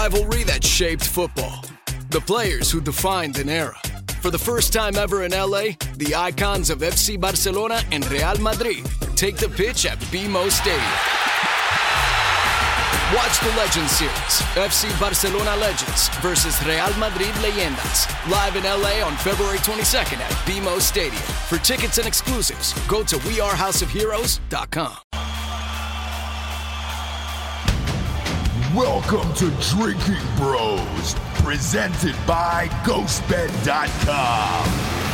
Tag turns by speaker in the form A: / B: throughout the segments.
A: rivalry that shaped football. The players who defined an era. For the first time ever in LA, the icons of FC Barcelona and Real Madrid take the pitch at BMO Stadium. Watch the Legends Series, FC Barcelona Legends versus Real Madrid Leyendas, live in LA on February 22nd at BMO Stadium. For tickets and exclusives, go to wearehouseofheroes.com.
B: Welcome to Drinking Bros, presented by GhostBed.com.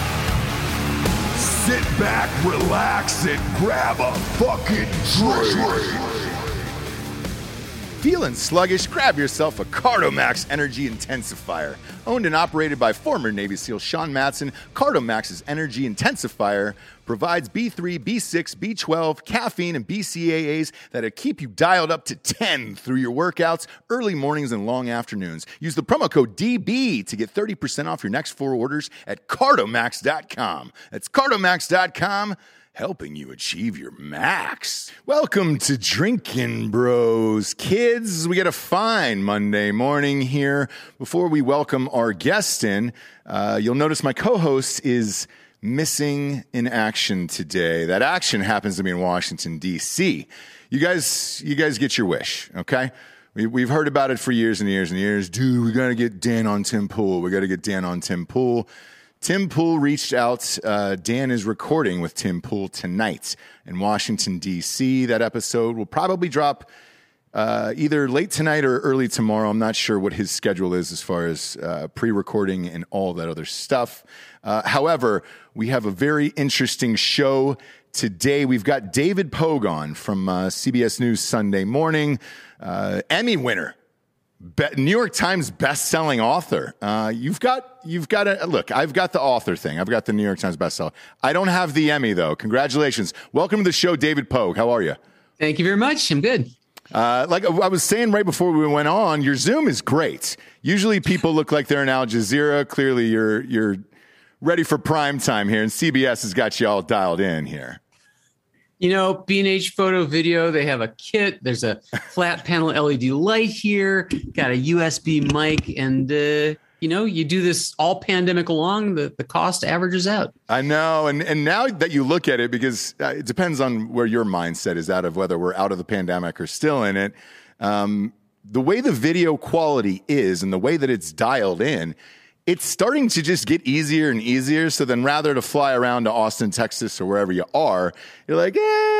B: Sit back, relax, and grab a fucking drink.
C: Feeling sluggish? Grab yourself a Cardomax Energy Intensifier. Owned and operated by former Navy SEAL Sean Matson, Cardomax's Energy Intensifier provides B3, B6, B12, caffeine, and BCAAs that'll keep you dialed up to 10 through your workouts, early mornings, and long afternoons. Use the promo code DB to get 30% off your next 4 orders at Cardomax.com. That's Cardomax.com. Helping you achieve your max. Welcome to Drinking Bros, kids. We got a fine Monday morning here. Before we welcome our guest in, you'll notice my co-host is missing in action today. That action happens to be in Washington, D.C. You guys get your wish, okay? We've heard about it for years and years and years. Dude, we got to get Dan on Tim Pool. We got to get Dan on Tim Pool. Tim Pool reached out. Dan is recording with Tim Pool tonight in Washington, D.C. That episode will probably drop either late tonight or early tomorrow. I'm not sure what his schedule is as far as pre-recording and all that other stuff. However, we have a very interesting show today. We've got David Pogue on from CBS News Sunday Morning, Emmy winner. New York Times best-selling author. You've got to look. I've got the author thing. I've got the New York Times bestseller. I don't have the Emmy though. Congratulations. Welcome to the show, David Pogue. How are you?
D: Thank you very much. I'm good.
C: Like I was saying right before we went on, your Zoom is great. Usually people look like they're in Al Jazeera. Clearly you're ready for prime time here, and CBS has got you all dialed in here.
D: You know, B&H Photo Video, they have a kit. There's a flat panel LED light here, got a USB mic, and, you do this all pandemic long, the cost averages out.
C: I know. And now that you look at it, because it depends on where your mindset is out of whether we're out of the pandemic or still in it, the way the video quality is and the way that it's dialed in, it's starting to just get easier and easier. So then rather to fly around to Austin, Texas, or wherever you are, you're like,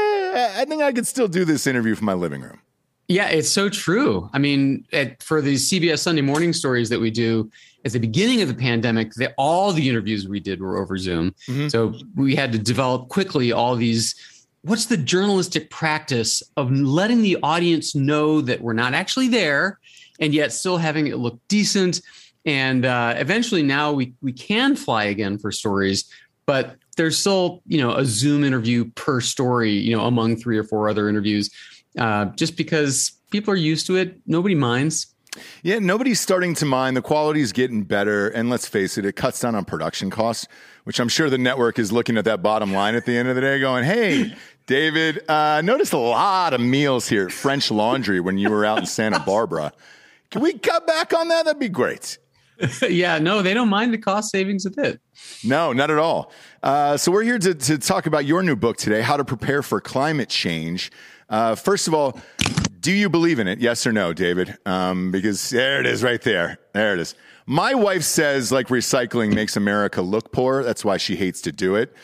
C: I think I could still do this interview from my living room.
D: Yeah, it's so true. I mean, for the CBS Sunday morning stories that we do at the beginning of the pandemic, all the interviews we did were over Zoom. Mm-hmm. So we had to develop quickly all these. What's the journalistic practice of letting the audience know that we're not actually there and yet still having it look decent? And eventually now we can fly again for stories, but there's still, a Zoom interview per story, among 3 or 4 other interviews, just because people are used to it. Nobody minds.
C: Yeah, nobody's starting to mind. The quality is getting better. And let's face it, it cuts down on production costs, which I'm sure the network is looking at that bottom line at the end of the day going, hey, David, noticed a lot of meals here at French Laundry when you were out in Santa Barbara. Can we cut back on that? That'd be great.
D: Yeah, no, they don't mind the cost savings a bit.
C: No, not at all. So we're here to talk about your new book today, How to Prepare for Climate Change. First of all, do you believe in it? Yes or no, David? Because there it is right there. There it is. My wife says like recycling makes America look poor. That's why she hates to do it.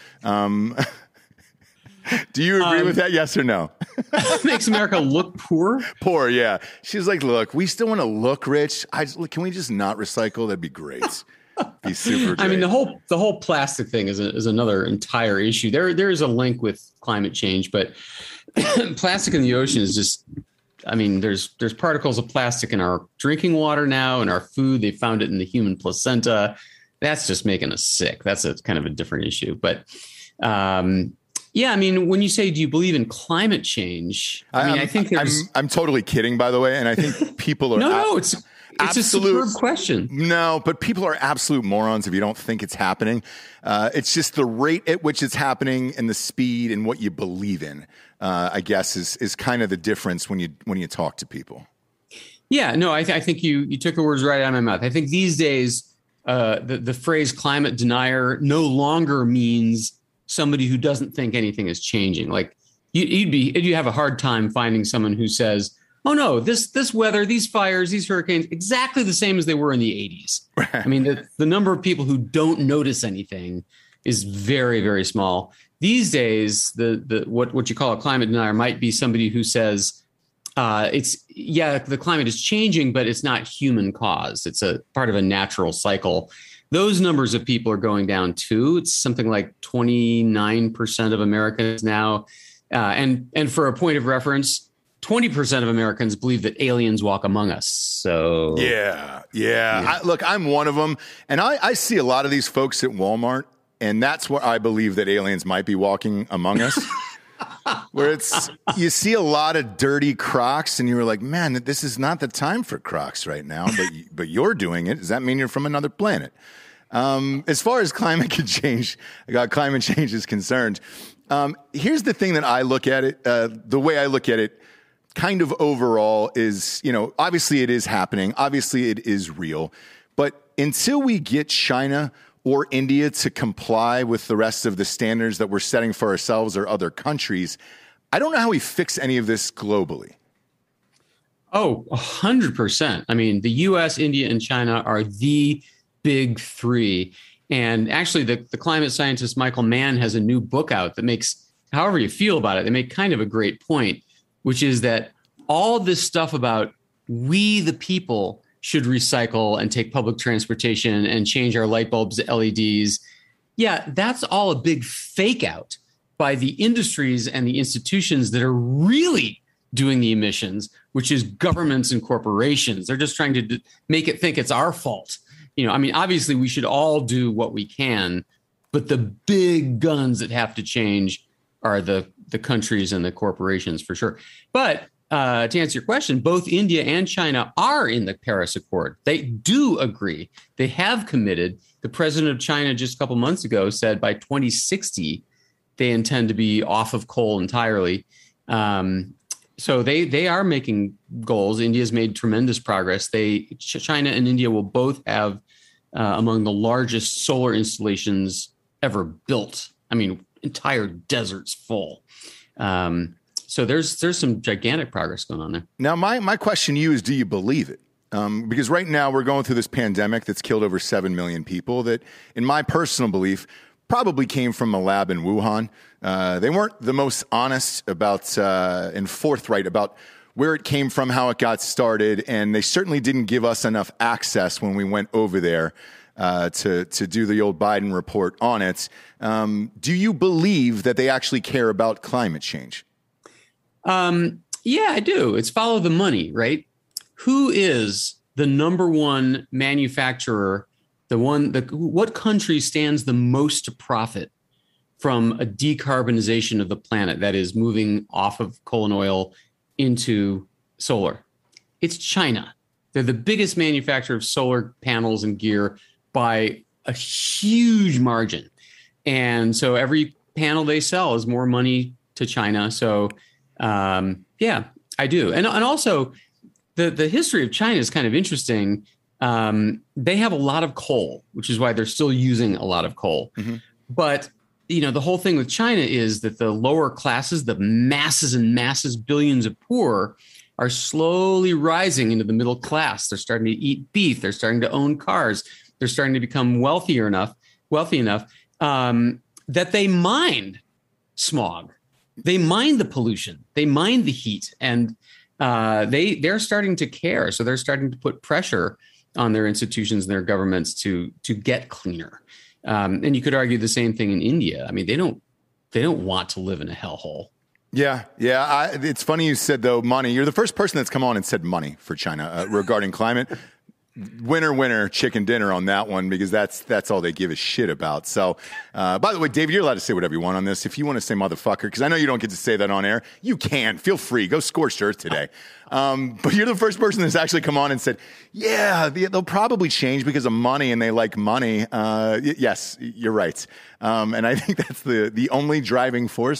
C: Do you agree with that? Yes or no?
D: Makes America look poor?
C: Poor, yeah. She's like, look, we still want to look rich. Can we just not recycle? That'd be great. Be super great.
D: I mean, the whole plastic thing is another entire issue. There is a link with climate change, but plastic in the ocean is just, I mean, there's particles of plastic in our drinking water now, in our food. They found it in the human placenta. That's just making us sick. That's a kind of a different issue. But yeah, I mean, when you say, do you believe in climate change? I think
C: I'm totally kidding, by the way. And I think people are.
D: No, it's a superb question.
C: No, but people are absolute morons if you don't think it's happening. It's just the rate at which it's happening and the speed and what you believe in, I guess, is kind of the difference when you talk to people.
D: Yeah, no, I think you took the words right out of my mouth. I think these days, the phrase climate denier no longer means somebody who doesn't think anything is changing. Like you'd have a hard time finding someone who says, "Oh no, this weather, these fires, these hurricanes, exactly the same as they were in the 80s." I mean, the number of people who don't notice anything is very, very small. These days, what you call a climate denier might be somebody who says, the climate is changing, but it's not human caused. It's a part of a natural cycle. Those numbers of people are going down too. It's something like 29% of Americans now. And for a point of reference, 20% of Americans believe that aliens walk among us. So
C: yeah. Look, I'm one of them. And I see a lot of these folks at Walmart, and that's where I believe that aliens might be walking among us. Where you see a lot of dirty Crocs, and you were like, man, this is not the time for Crocs right now, but you're doing it. Does that mean you're from another planet? As far as climate change is concerned, here's the thing that I look at it. The way I look at it, kind of overall, is obviously it is happening. Obviously it is real, but until we get China or India to comply with the rest of the standards that we're setting for ourselves or other countries, I don't know how we fix any of this globally.
D: Oh, 100%. I mean, the US, India, and China are the big three. And actually, the climate scientist Michael Mann has a new book out that makes, however you feel about it, they make kind of a great point, which is that all this stuff about we, the people, should recycle and take public transportation and change our light bulbs to LEDs. Yeah, that's all a big fake out by the industries and the institutions that are really doing the emissions, which is governments and corporations. They're just trying to make it think it's our fault. I mean, obviously we should all do what we can, but the big guns that have to change are the countries and the corporations for sure. But to answer your question, both India and China are in the Paris Accord. They do agree. They have committed. The president of China just a couple months ago said by 2060, they intend to be off of coal entirely. So they are making goals. India's made tremendous progress. China and India will both have among the largest solar installations ever built. I mean, entire deserts full. So there's some gigantic progress going on there.
C: Now, my question to you is, do you believe it? Because right now we're going through this pandemic that's killed over 7 million people that, in my personal belief, probably came from a lab in Wuhan. They weren't the most honest about and forthright about where it came from, how it got started, and they certainly didn't give us enough access when we went over there to do the old Biden report on it. Do you believe that they actually care about climate change?
D: Yeah, I do. It's follow the money, right? Who is the number one manufacturer? What country stands the most to profit from a decarbonization of the planet that is moving off of coal and oil into solar? It's China. They're the biggest manufacturer of solar panels and gear by a huge margin. And so every panel they sell is more money to China. So yeah, I do. And also the history of China is kind of interesting. They have a lot of coal, which is why they're still using a lot of coal. Mm-hmm. But, the whole thing with China is that the lower classes, the masses and masses, billions of poor, are slowly rising into the middle class. They're starting to eat beef. They're starting to own cars. They're starting to become wealthy enough that they mind smog. They mind the pollution. They mind the heat, and they're starting to care. So they're starting to put pressure on their institutions and their governments to get cleaner. And you could argue the same thing in India. I mean, they don't want to live in a hellhole.
C: Yeah. It's funny you said, though, money. You're the first person that's come on and said money for China regarding climate. Winner, chicken dinner on that one, because that's all they give a shit about. So, by the way, David, you're allowed to say whatever you want on this. If you want to say motherfucker, because I know you don't get to say that on air, you can. Feel free. Go scorched earth today. But you're the first person that's actually come on and said, yeah, they'll probably change because of money and they like money. Yes, you're right. And I think that's the only driving force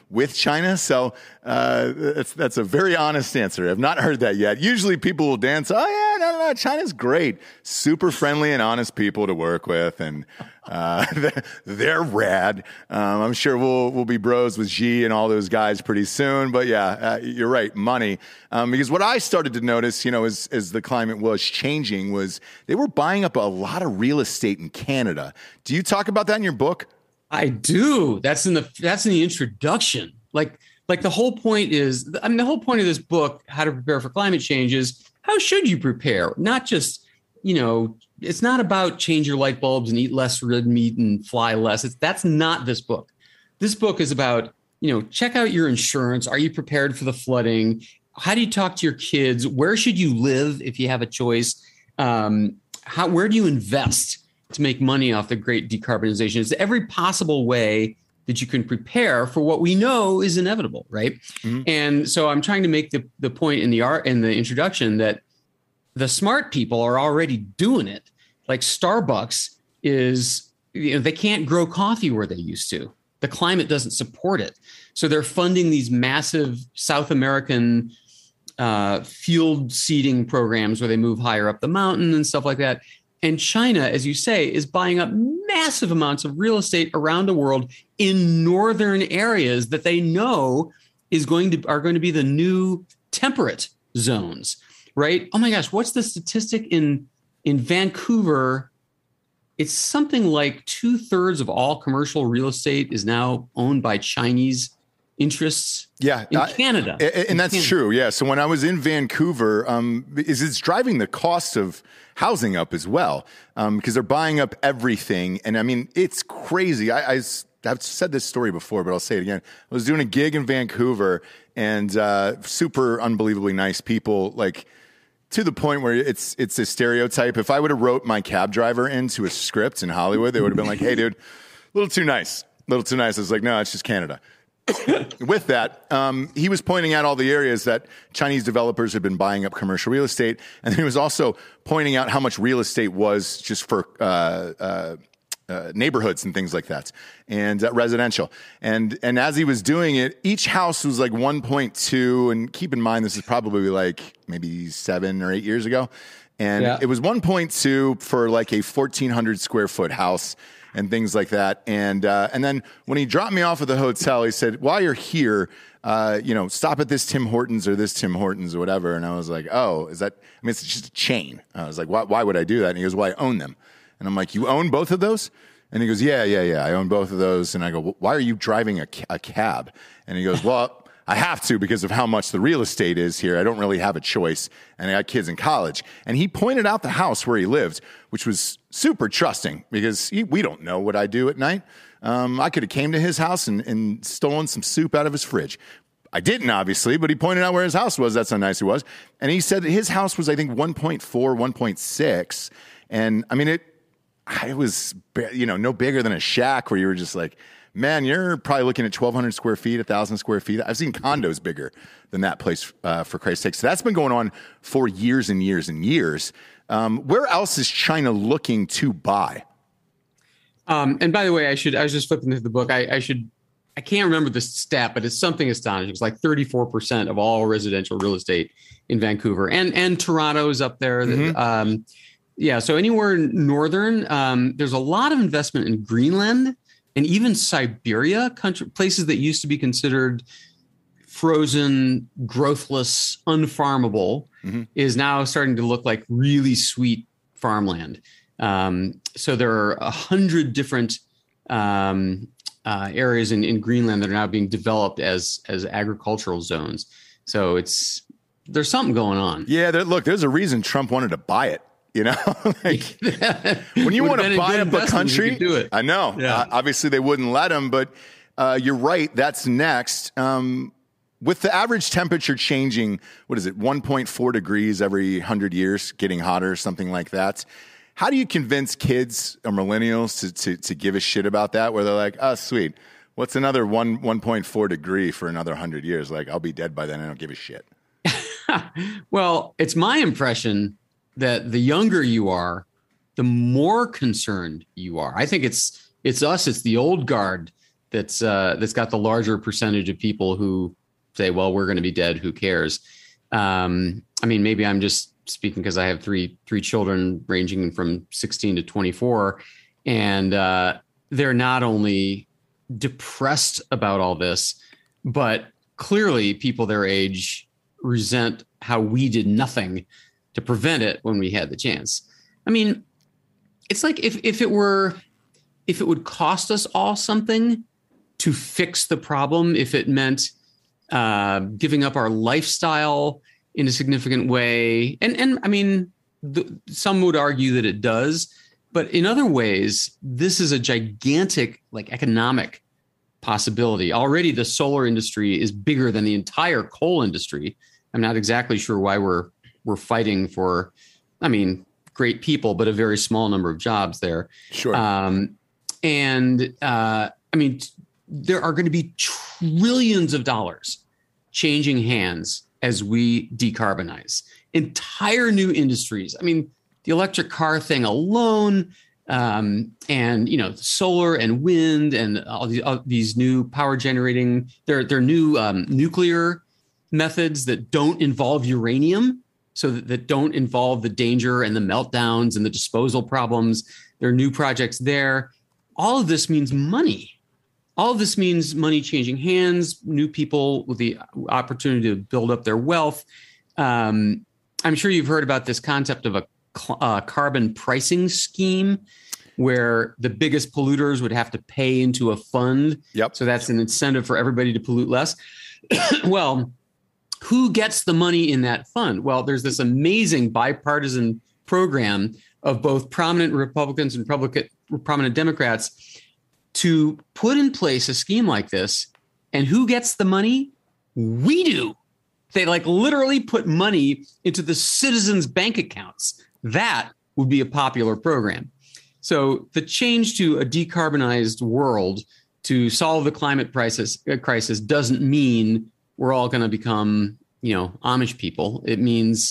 C: with China. So that's a very honest answer. I've not heard that yet. Usually people will dance, oh yeah, no, China's great. Super friendly and honest people to work with, and they're rad. I'm sure we'll be bros with Xi and all those guys pretty soon. But yeah, you're right, money. Because what I started to notice, as the climate was changing, was they were buying up a lot of real estate in Canada. Do you talk about that in your book?
D: I do. That's in the introduction. Like the whole point is, the whole point of this book, How to Prepare for Climate Change, is how should you prepare? Not just, it's not about change your light bulbs and eat less red meat and fly less. That's not this book. This book is about, check out your insurance. Are you prepared for the flooding? How do you talk to your kids? Where should you live if you have a choice? Where do you invest to make money off the great decarbonization? It's every possible way that you can prepare for what we know is inevitable, right? Mm-hmm. And so I'm trying to make the point in the introduction that the smart people are already doing it. Like Starbucks is, they can't grow coffee where they used to. The climate doesn't support it. So they're funding these massive South American field seeding programs where they move higher up the mountain and stuff like that. And China, as you say, is buying up massive amounts of real estate around the world in northern areas that they know are going to be the new temperate zones, right? Oh my gosh, what's the statistic in Vancouver? It's something like 2/3 of all commercial real estate is now owned by Chinese interests.
C: Yeah,
D: in Canada,
C: and that's true. Yeah, so when I was in Vancouver, it's driving the cost of housing up as well, because they're buying up everything, and I mean it's crazy. I've said this story before, but I'll say it again. I was doing a gig in Vancouver, and super unbelievably nice people, like to the point where it's a stereotype. If I would have wrote my cab driver into a script in Hollywood, they would have been like, "Hey, dude, a little too nice." I was like, "No, it's just Canada." With that, he was pointing out all the areas that Chinese developers have been buying up commercial real estate. And he was also pointing out how much real estate was just for neighborhoods and things like that, and residential. And as he was doing it, each house was like 1.2. And keep in mind, this is probably like maybe 7 or 8 years ago. And it was 1.2 for like a 1,400 square foot house and things like that. And then when he dropped me off at the hotel, he said, while you're here, stop at this Tim Hortons or this Tim Hortons or whatever. And I was like, oh, it's just a chain. I was like, why would I do that? And he goes, well, I own them. And I'm like, you own both of those? And he goes, yeah, I own both of those. And I go, well, why are you driving a cab? And he goes, well, I have to because of how much the real estate is here. I don't really have a choice. And I got kids in college. And he pointed out the house where he lived, which was super trusting because we don't know what I do at night. I could have came to his house and stolen some soup out of his fridge. I didn't, obviously, but he pointed out where his house was. That's how nice he was. And he said that his house was, I think, 1.4, 1.6. And I mean, it was, no bigger than a shack where you were just like, man, you're probably looking at 1,200 square feet, 1,000 square feet. I've seen condos bigger than that place, for Christ's sake. So that's been going on for years and years and years. Where else is China looking to buy?
D: And by the way, I was just flipping through the book. I can't remember the stat, but it's something astonishing. It's like 34% of all residential real estate in Vancouver, and Toronto is up there. Mm-hmm. So anywhere northern, there's a lot of investment in Greenland. And even Siberia, places that used to be considered frozen, growthless, unfarmable, is now starting to look like really sweet farmland. So there are 100 different areas in Greenland that are now being developed as agricultural zones. So there's something going on.
C: Yeah, there's a reason Trump wanted to buy it. Like, when you want to buy up a country,
D: do it.
C: I know. Yeah. Obviously, they wouldn't let him, but you're right. That's next. With the average temperature changing, 1.4 degrees every 100 years, getting hotter, something like that. How do you convince kids or millennials to give a shit about that? Where they're like, oh, sweet. What's another 1.4 degree for another 100 years? Like, I'll be dead by then. I don't give a shit.
D: Well, it's my impression that the younger you are, the more concerned you are. I think it's the old guard that's got the larger percentage of people who say, well, we're going to be dead. Who cares? I mean, maybe I'm just speaking because I have three children ranging from 16 to 24. And they're not only depressed about all this, but clearly people their age resent how we did nothing to prevent it when we had the chance. I mean, it's like if it would cost us all something to fix the problem, if it meant giving up our lifestyle in a significant way, and I mean, some would argue that it does, but in other ways, this is a gigantic like economic possibility. Already, the solar industry is bigger than the entire coal industry. I'm not exactly sure why we're fighting for, I mean, great people, but a very small number of jobs there.
C: Sure.
D: I mean, there are going to be trillions of dollars changing hands as we decarbonize entire new industries. I mean, the electric car thing alone, and, you know, solar and wind and all these new power generating, they're new nuclear methods that don't involve uranium, so that don't involve the danger and the meltdowns and the disposal problems. There are new projects there. All of this means money. All of this means money changing hands, new people with the opportunity to build up their wealth. I'm sure you've heard about this concept of a carbon pricing scheme where the biggest polluters would have to pay into a fund.
C: Yep.
D: So that's an incentive for everybody to pollute less. Well, who gets the money in that fund? Well, there's this amazing bipartisan program of both prominent Republicans and prominent Democrats to put in place a scheme like this. And who gets the money? We do. They like literally put money into the citizens' bank accounts. That would be a popular program. So the change to a decarbonized world to solve the climate crisis doesn't mean we're all going to become, you know, Amish people. It means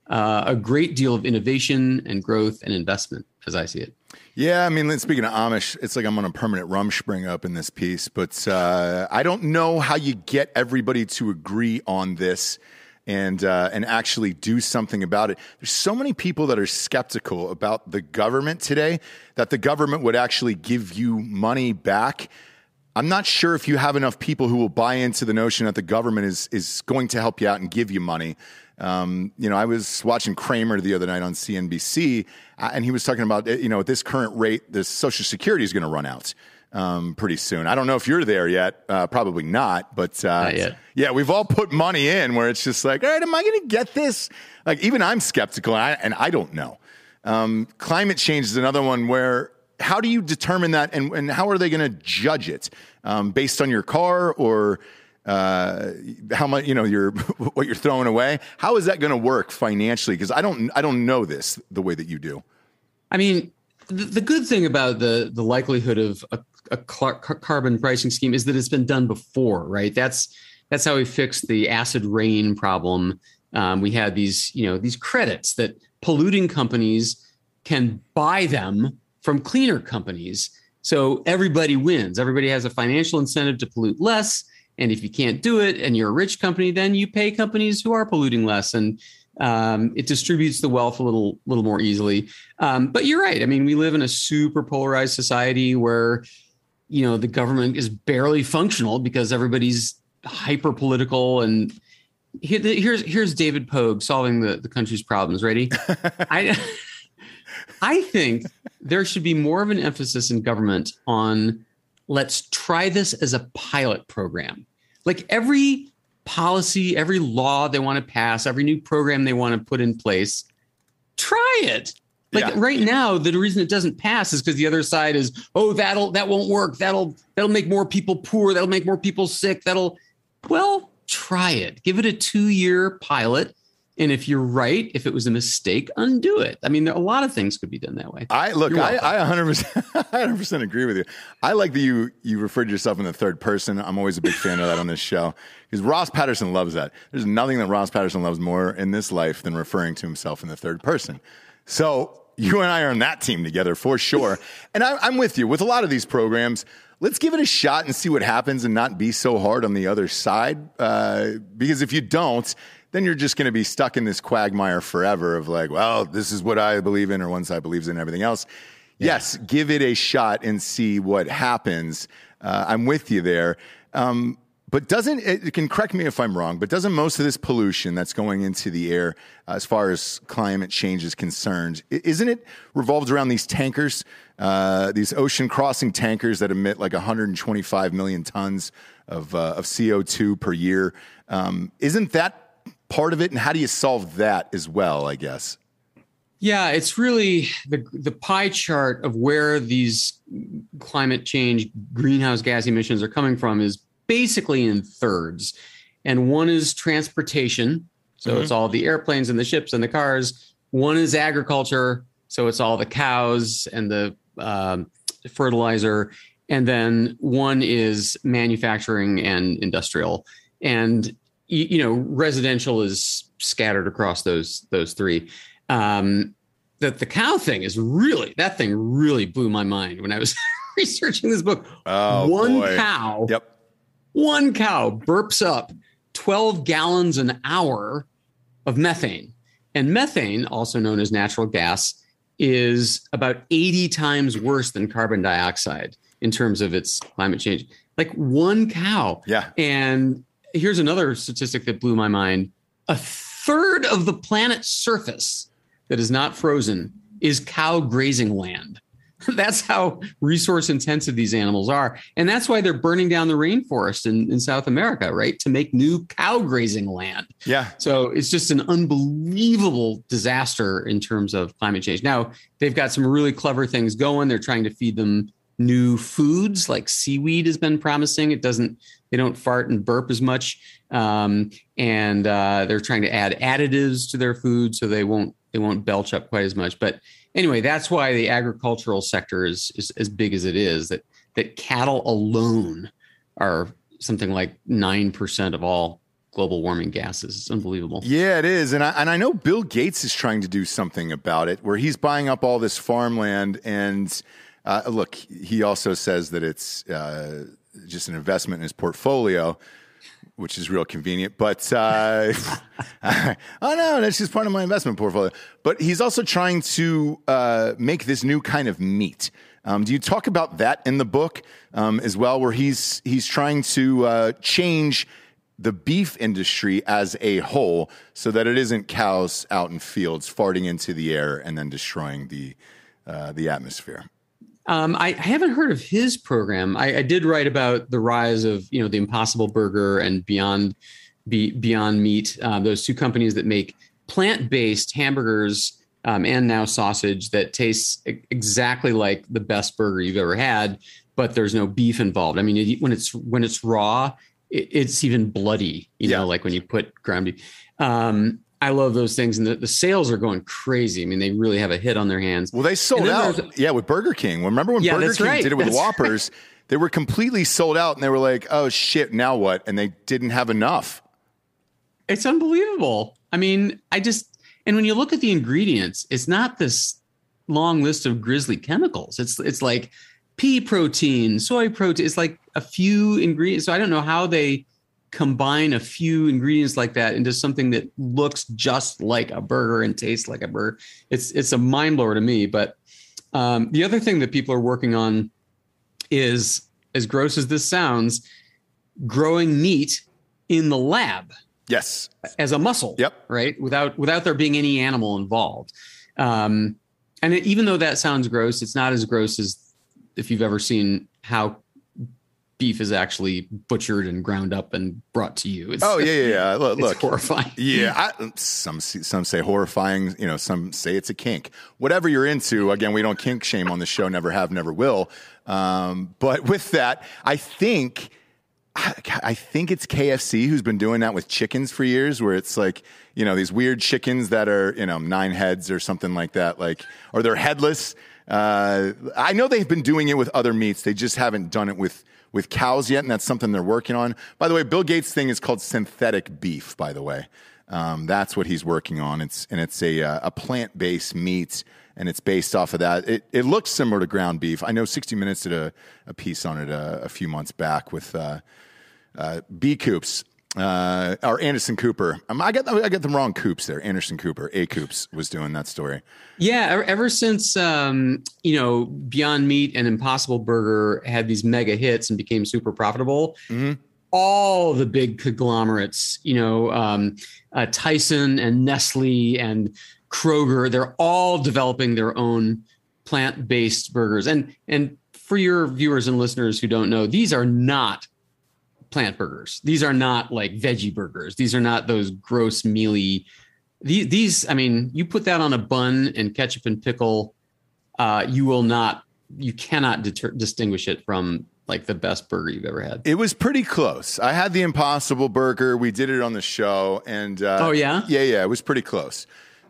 D: a great deal of innovation and growth and investment, as I see it.
C: Yeah, I mean, speaking of Amish, it's like I'm on a permanent rumspring up in this piece, but I don't know how you get everybody to agree on this and actually do something about it. There's so many people that are skeptical about the government today that the government would actually give you money back. I'm not sure if you have enough people who will buy into the notion that the government is going to help you out and give you money. You know, I was watching Kramer the other night on CNBC, and he was talking about, you know, at this current rate, the Social Security is going to run out pretty soon. I don't know if you're there yet. Probably not. But
D: not yet.
C: Yeah, we've all put money in where it's just like, all right, am I going to get this? Like, even I'm skeptical, and I don't know. Climate change is another one where, how do you determine that, and how are they going to judge it? Based on your car or how much, you know, what you're throwing away? How is that going to work financially? Because I don't know this the way that you do.
D: I mean, the good thing about the likelihood of a carbon pricing scheme is that it's been done before, right? That's how we fixed the acid rain problem. We had these credits that polluting companies can buy them from cleaner companies. So everybody wins. Everybody has a financial incentive to pollute less. And if you can't do it and you're a rich company, then you pay companies who are polluting less. And it distributes the wealth a little more easily. But you're right. I mean, we live in a super polarized society where, you know, the government is barely functional because everybody's hyper political. And here's David Pogue solving the country's problems. Ready? I think there should be more of an emphasis in government on let's try this as a pilot program. Like every policy, every law they want to pass, every new program they want to put in place, try it. Like right now, the reason it doesn't pass is because the other side is, oh, that won't work. That'll make more people poor. That'll make more people sick. Well, try it. Give it a 2-year pilot. And if you're right, if it was a mistake, undo it. I mean, a lot of things could be done that way.
C: I 100% agree with you. I like that you referred to yourself in the third person. I'm always a big fan of that on this show because Ross Patterson loves that. There's nothing that Ross Patterson loves more in this life than referring to himself in the third person. So you and I are on that team together for sure. And I'm with you. With a lot of these programs, let's give it a shot and see what happens and not be so hard on the other side. Because if you don't, then you're just going to be stuck in this quagmire forever of like, well, this is what I believe in or one side believes in everything else. Yeah. Yes, give it a shot and see what happens. I'm with you there. But it can correct me if I'm wrong, but doesn't most of this pollution that's going into the air as far as climate change is concerned, isn't it revolved around these tankers, these ocean crossing tankers that emit like 125 million tons of CO2 per year? Isn't that part of it? And how do you solve that as well, I guess?
D: Yeah, it's really the pie chart of where these climate change greenhouse gas emissions are coming from is basically in thirds. And one is transportation. So it's all the airplanes and the ships and the cars. One is agriculture. So it's all the cows and the fertilizer. And then one is manufacturing and industrial. And, residential is scattered across those three. The cow thing that thing really blew my mind when I was researching this book.
C: Oh,
D: one
C: boy.
D: cow.
C: Yep.
D: One cow burps up 12 gallons an hour of methane. And methane, also known as natural gas, is about 80 times worse than carbon dioxide in terms of its climate change. Like one cow.
C: Yeah.
D: And here's another statistic that blew my mind. A third of the planet's surface that is not frozen is cow grazing land. That's how resource intensive these animals are. And that's why they're burning down the rainforest in South America, right? To make new cow grazing land.
C: Yeah.
D: So it's just an unbelievable disaster in terms of climate change. Now, they've got some really clever things going. They're trying to feed them new foods, like seaweed has been promising. They don't fart and burp as much. And they're trying to add additives to their food so they won't belch up quite as much. But anyway, that's why the agricultural sector is as big as it is, that cattle alone are something like 9% of all global warming gases. It's unbelievable.
C: Yeah, it is. And I know Bill Gates is trying to do something about it, where he's buying up all this farmland. And look, he also says that it's just an investment in his portfolio, which is real convenient. But oh no, that's just part of my investment portfolio. But he's also trying to make this new kind of meat. Do you talk about that in the book as well, where he's trying to change the beef industry as a whole so that it isn't cows out in fields farting into the air and then destroying the atmosphere?
D: I haven't heard of his program. I did write about the rise of, the Impossible Burger and Beyond Meat, those two companies that make plant-based hamburgers and now sausage that tastes exactly like the best burger you've ever had, but there's no beef involved. I mean, when it's raw, it's even bloody, like when you put ground beef. I love those things. And the sales are going crazy. I mean, they really have a hit on their hands.
C: Well, they sold out. With Burger King. Remember when Burger King did it with Whoppers? Right. They were completely sold out and they were like, oh shit, now what? And they didn't have enough.
D: It's unbelievable. I mean, and when you look at the ingredients, it's not this long list of grisly chemicals. It's like pea protein, soy protein. It's like a few ingredients. So I don't know how they combine a few ingredients like that into something that looks just like a burger and tastes like a burger. It's a mind blower to me. But the other thing that people are working on is, as gross as this sounds, growing meat in the lab.
C: Yes.
D: As a muscle.
C: Yep.
D: Right. Without there being any animal involved. And even though that sounds gross, it's not as gross as if you've ever seen how beef is actually butchered and ground up and brought to you.
C: It's Look,
D: it's horrifying.
C: Yeah, some say horrifying. Some say it's a kink. Whatever you're into. Again, we don't kink shame on the show. Never have, never will. But with that, I think it's KFC who's been doing that with chickens for years, where it's like, these weird chickens that are 9 heads or something like that, or they're headless. I know they've been doing it with other meats. They just haven't done it with with cows yet, and that's something they're working on. By the way, Bill Gates' thing is called synthetic beef, by the way. That's what he's working on. It's a plant-based meat, and it's based off of that. It looks similar to ground beef. I know 60 Minutes did a piece on it a few months back with B. Coops. Or Anderson Cooper. I got the wrong Coops there. Anderson Cooper. A. Coops was doing that story.
D: Yeah, ever since Beyond Meat and Impossible Burger had these mega hits and became super profitable, all the big conglomerates, Tyson and Nestle and Kroger, they're all developing their own plant-based burgers. And for your viewers and listeners who don't know, these are not plant burgers. These are not like veggie burgers. These are not those gross mealy. These, I mean, you put that on a bun and ketchup and pickle, you cannot distinguish it from like the best burger you've ever had.
C: It was pretty close. I had the Impossible Burger. We did it on the show, and
D: oh yeah,
C: yeah, it was pretty close.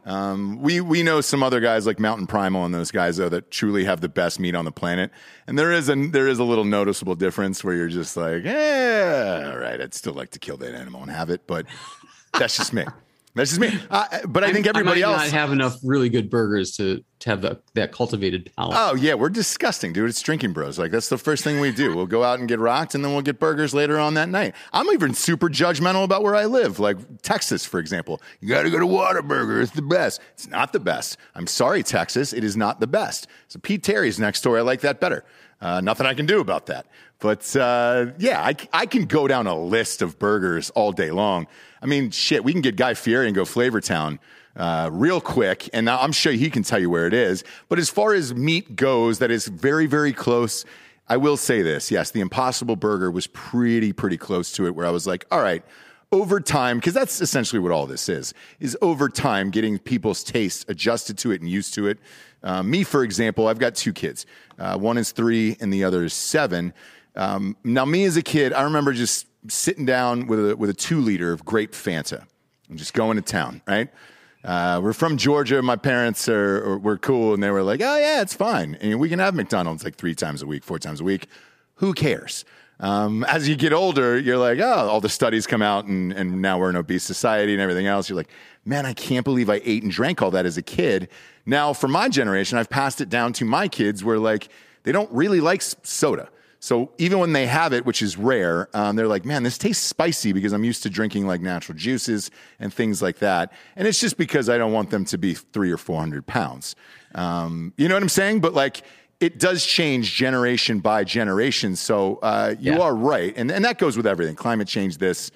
C: We know some other guys like Mountain Primal and those guys though that truly have the best meat on the planet. And there is a little noticeable difference where you're just like, all right, I'd still like to kill that animal and have it, but that's just me. That's just me. But I think everybody else
D: not have enough really good burgers to have that cultivated palate.
C: Oh yeah, we're disgusting, dude. It's Drinking Bros. Like that's the first thing we do. We'll go out and get rocked, and then we'll get burgers later on that night. I'm even super judgmental about where I live, like Texas, for example. You got to go to Whataburger. It's the best. It's not the best. I'm sorry, Texas. It is not the best. So Pete Terry's next door. I like that better. Nothing I can do about that. But yeah, I can go down a list of burgers all day long. I mean, shit, we can get Guy Fieri and go Flavor Town real quick, and I'm sure he can tell you where it is. But as far as meat goes, that is very, very close. I will say this. Yes, the Impossible Burger was pretty close to it, where I was like, all right, over time, because that's essentially what all this is over time getting people's taste adjusted to it and used to it. Me, for example, I've got two kids. One is 3 and the other is 7. Now, me as a kid, I remember just sitting down with a 2-liter of grape Fanta and just going to town, right? We're from Georgia. My parents were cool, and they were like, oh, yeah, it's fine. And we can have McDonald's like 3 times a week, 4 times a week. Who cares? As you get older, you're like, oh, all the studies come out, and now we're an obese society and everything else. You're like, man, I can't believe I ate and drank all that as a kid. Now, for my generation, I've passed it down to my kids where, like, they don't really like soda. So even when they have it, which is rare, they're like, man, this tastes spicy because I'm used to drinking like natural juices and things like that. And it's just because I don't want them to be 300 or 400 pounds. You know what I'm saying? But like, it does change generation by generation. So you are right. And that goes with everything. Climate change,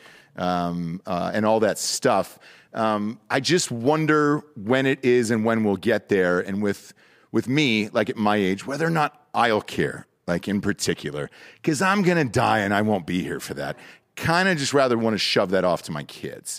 C: and all that stuff. I just wonder when it is and when we'll get there. And with me, like at my age, whether or not I'll care. Like in particular, because I'm going to die and I won't be here for that. Kind of just rather want to shove that off to my kids.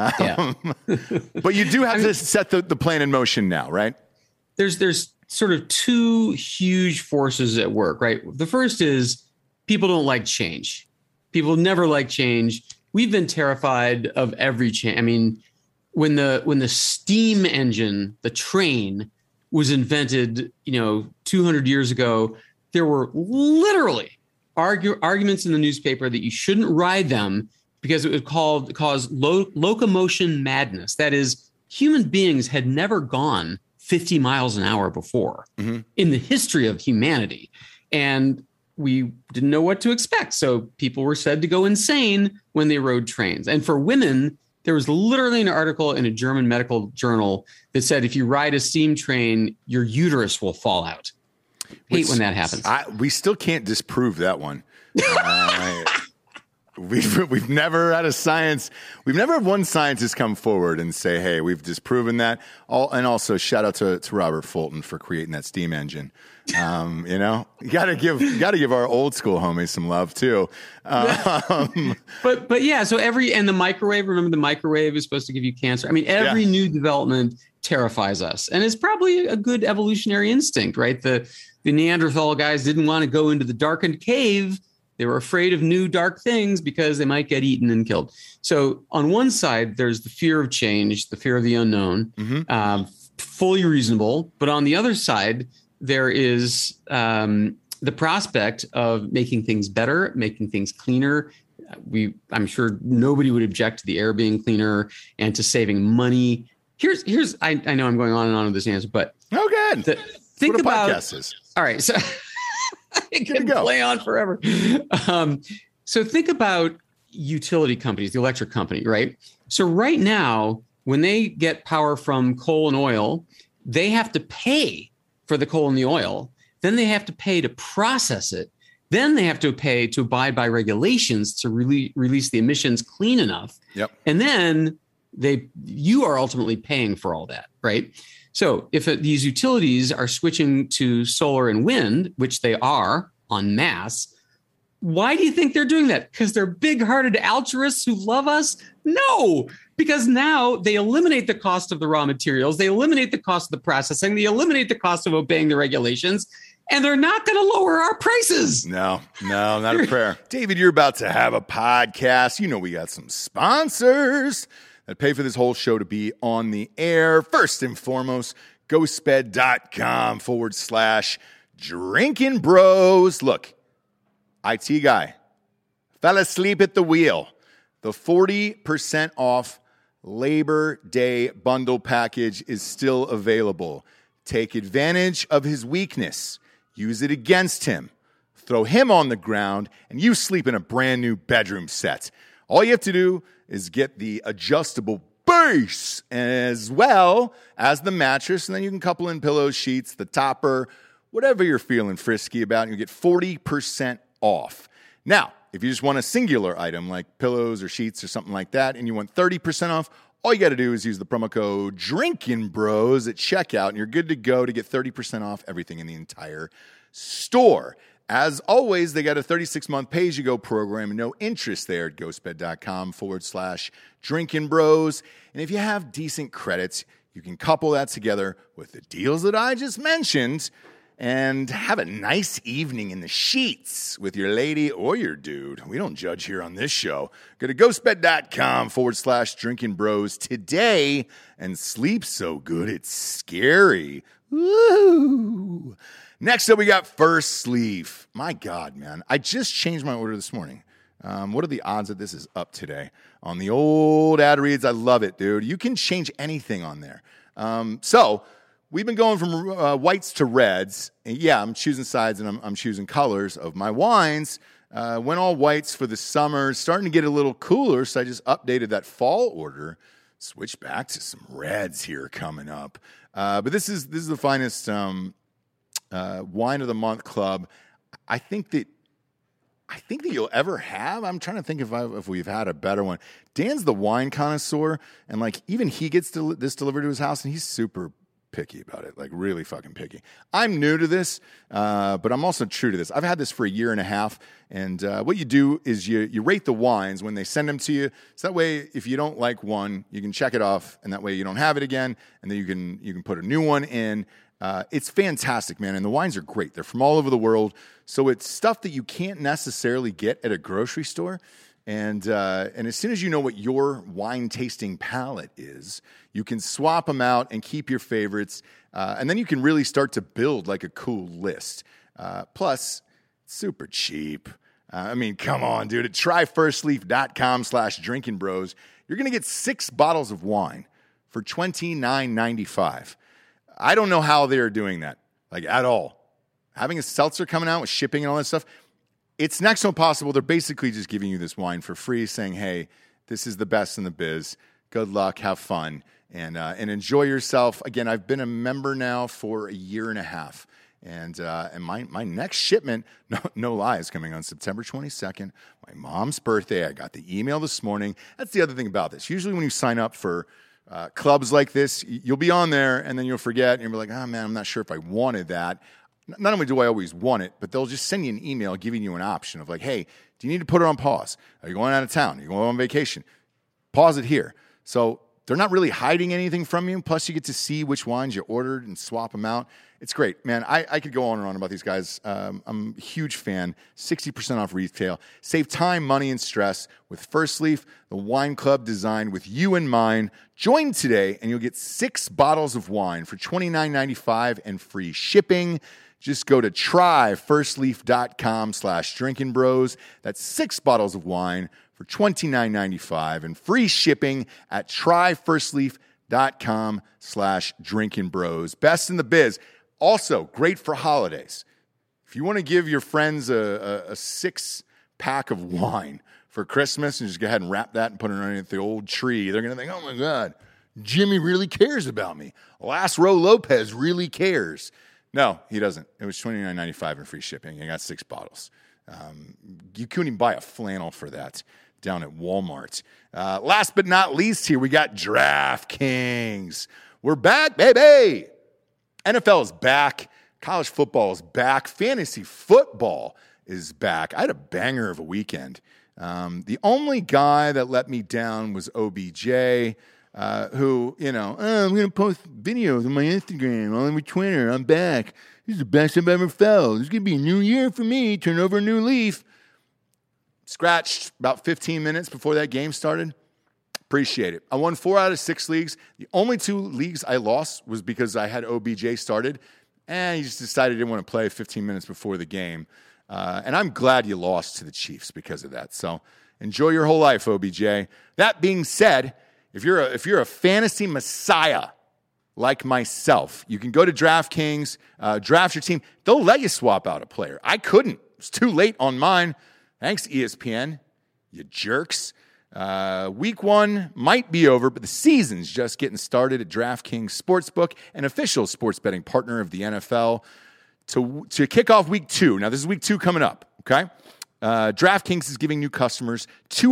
C: But you do have to set the plan in motion now, right?
D: There's sort of 2 huge forces at work, right? The first is people don't like change. People never like change. We've been terrified of every change. I mean, when the steam engine, the train, was invented, 200 years ago, there were literally arguments in the newspaper that you shouldn't ride them because it would cause locomotion madness. That is, human beings had never gone 50 miles an hour before in the history of humanity. And we didn't know what to expect. So people were said to go insane when they rode trains. And for women, there was literally an article in a German medical journal that said, if you ride a steam train, your uterus will fall out. Hate when that happens.
C: We still can't disprove that one. We've never had we've never had one scientist come forward and say, hey, we've disproven that. And also shout out to Robert Fulton for creating that steam engine. You gotta give our old school homies some love too.
D: But yeah, so and the microwave, remember the microwave is supposed to give you cancer. I mean, every new development terrifies us, and it's probably a good evolutionary instinct, right? The Neanderthal guys didn't want to go into the darkened cave. They were afraid of new dark things because they might get eaten and killed. So on one side, there's the fear of change, the fear of the unknown, fully reasonable. But on the other side, there is the prospect of making things better, making things cleaner. I'm sure nobody would object to the air being cleaner and to saving money. I know I'm going on and on with this answer, but
C: good.
D: Think
C: what a
D: about
C: podcast is.
D: All right, so it can play on forever. So think about utility companies, the electric company, right? So right now, when they get power from coal and oil, they have to pay for the coal and the oil. Then they have to pay to process it. Then they have to pay to abide by regulations to release the emissions clean enough.
C: Yep.
D: And then you are ultimately paying for all that, right? So if these utilities are switching to solar and wind, which they are en masse, why do you think they're doing that? Because they're big-hearted altruists who love us? No, because now they eliminate the cost of the raw materials, they eliminate the cost of the processing, they eliminate the cost of obeying the regulations, and they're not going to lower our prices.
C: No, not a prayer. David, you're about to have a podcast. You know we got some sponsors that pay for this whole show to be on the air. First and foremost, ghostbed.com/drinking bros. Look, IT guy, fell asleep at the wheel. The 40% off Labor Day bundle package is still available. Take advantage of his weakness. Use it against him. Throw him on the ground, and you sleep in a brand new bedroom set. All you have to do is get the adjustable base as well as the mattress, and then you can couple in pillows, sheets, the topper, whatever you're feeling frisky about, and you get 40% off. Now, if you just want a singular item like pillows or sheets or something like that, and you want 30% off, all you got to do is use the promo code DRINKINBROS at checkout, and you're good to go to get 30% off everything in the entire store. As always, they got a 36-month pay-as-you-go program, no interest there at ghostbed.com/drinkingbros. And if you have decent credits, you can couple that together with the deals that I just mentioned and have a nice evening in the sheets with your lady or your dude. We don't judge here on this show. Go to ghostbed.com/drinkingbros today and sleep so good it's scary. Woo! Next up, we got First Leaf. My God, man. I just changed my order this morning. What are the odds that this is up today? On the old ad reads, I love it, dude. You can change anything on there. So we've been going from whites to reds. And yeah, I'm choosing sides and I'm choosing colors of my wines. Went all whites for the summer. Starting to get a little cooler, so I just updated that fall order. Switch back to some reds here coming up. But this is the finest Wine of the Month Club I think that you'll ever have. I'm trying to think if we've had a better one. Dan's the wine connoisseur, and like even he gets this delivered to his house, and he's super picky about it, like really fucking picky. I'm new to this, but I'm also true to this. I've had this for a year and a half, and what you do is you rate the wines when they send them to you. So that way, if you don't like one, you can check it off, and that way you don't have it again, and then you can put a new one in. It's fantastic, man, and the wines are great. They're from all over the world, so it's stuff that you can't necessarily get at a grocery store. And as soon as you know what your wine tasting palate is, you can swap them out and keep your favorites, and then you can really start to build like a cool list. Plus, it's super cheap. I mean, come on, dude. At tryfirstleaf.com/drinkingbros, you're going to get 6 bottles of wine for $29.95. I don't know how they're doing that, like at all. Having a seltzer coming out with shipping and all that stuff, it's next to impossible. They're basically just giving you this wine for free, saying, hey, this is the best in the biz. Good luck, have fun, and enjoy yourself. Again, I've been a member now for a year and a half, and my next shipment, no lie, is coming on September 22nd, my mom's birthday. I got the email this morning. That's the other thing about this. Usually when you sign up for clubs like this, you'll be on there, and then you'll forget, and you'll be like, oh, man, I'm not sure if I wanted that. Not only do I always want it, but they'll just send you an email giving you an option of like, hey, do you need to put it on pause? Are you going out of town? Are you going on vacation? Pause it here. So they're not really hiding anything from you. Plus, you get to see which wines you ordered and swap them out. It's great, man. I could go on and on about these guys. I'm a huge fan. 60% off retail. Save time, money, and stress with First Leaf, the wine club designed with you in mind. Join today, and you'll get 6 bottles of wine for $29.95 and free shipping. Just go to tryfirstleaf.com/drinkingbros. That's 6 bottles of wine for $29.95 and free shipping at tryfirstleaf.com/drinkingbros. Best in the biz. Also, great for holidays. If you want to give your friends a 6-pack of wine for Christmas and just go ahead and wrap that and put it underneath the old tree, they're going to think, oh my God, Jimmy really cares about me. Laszlo Lopez really cares. No, he doesn't. It was $29.95 in free shipping. I got 6 bottles. You couldn't even buy a flannel for that down at Walmart. Last but not least here, we got DraftKings. We're back, baby. NFL is back. College football is back. Fantasy football is back. I had a banger of a weekend. The only guy that let me down was OBJ, who, I'm going to post videos on my Instagram, on my Twitter. I'm back. This is the best I've ever felt. This is going to be a new year for me. Turn over a new leaf. Scratched about 15 minutes before that game started. Appreciate it. I won 4 out of 6 leagues. The only 2 leagues I lost was because I had OBJ started, and he just decided he didn't want to play 15 minutes before the game. And I'm glad you lost to the Chiefs because of that. So enjoy your whole life, OBJ. That being said, if you're a fantasy messiah like myself, you can go to DraftKings, draft your team. They'll let you swap out a player. I couldn't. It's too late on mine. Thanks, ESPN, you jerks. Week 1 might be over, but the season's just getting started at DraftKings Sportsbook, an official sports betting partner of the NFL. To kick off week 2, now this is week 2 coming up, okay? DraftKings is giving new customers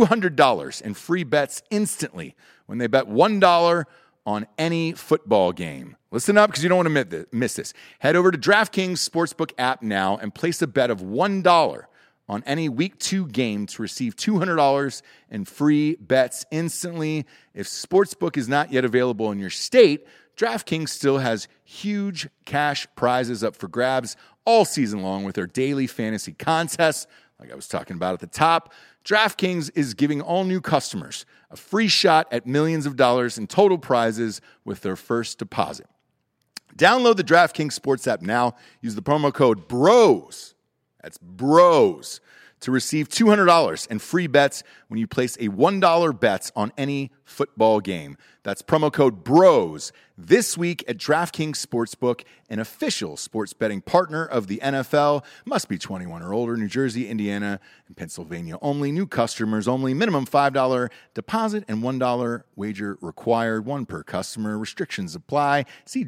C: $200 in free bets instantly when they bet $1 on any football game. Listen up because you don't want to miss this. Head over to DraftKings Sportsbook app now and place a bet of $1 on any Week 2 game to receive $200 in free bets instantly. If Sportsbook is not yet available in your state, DraftKings still has huge cash prizes up for grabs all season long with their daily fantasy contests, like I was talking about at the top. DraftKings is giving all new customers a free shot at millions of dollars in total prizes with their first deposit. Download the DraftKings Sports app now. Use the promo code BROS. That's BROS to receive $200 in free bets when you place a $1 bet on any football game. That's promo code BROS this week at DraftKings Sportsbook, an official sports betting partner of the NFL. Must be 21 or older. New Jersey, Indiana, and Pennsylvania only. New customers only. Minimum $5 deposit and $1 wager required. 1 per customer. Restrictions apply. See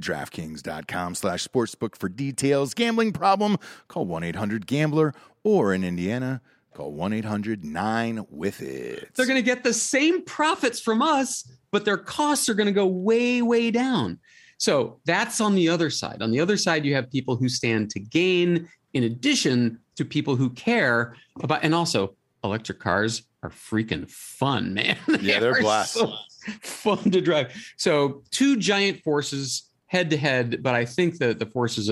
C: DraftKings.com/sportsbook for details. Gambling problem? Call 1-800-GAMBLER. Or in Indiana, call 1-800-9-WITH-IT.
D: They're going to get the same profits from us, but their costs are going to go way, way down. So that's on the other side. On the other side, you have people who stand to gain in addition to people who care about, and also electric cars are freaking fun, man.
C: Yeah, they're blast.
D: So fun to drive. So 2 giant forces head to head, but I think that the forces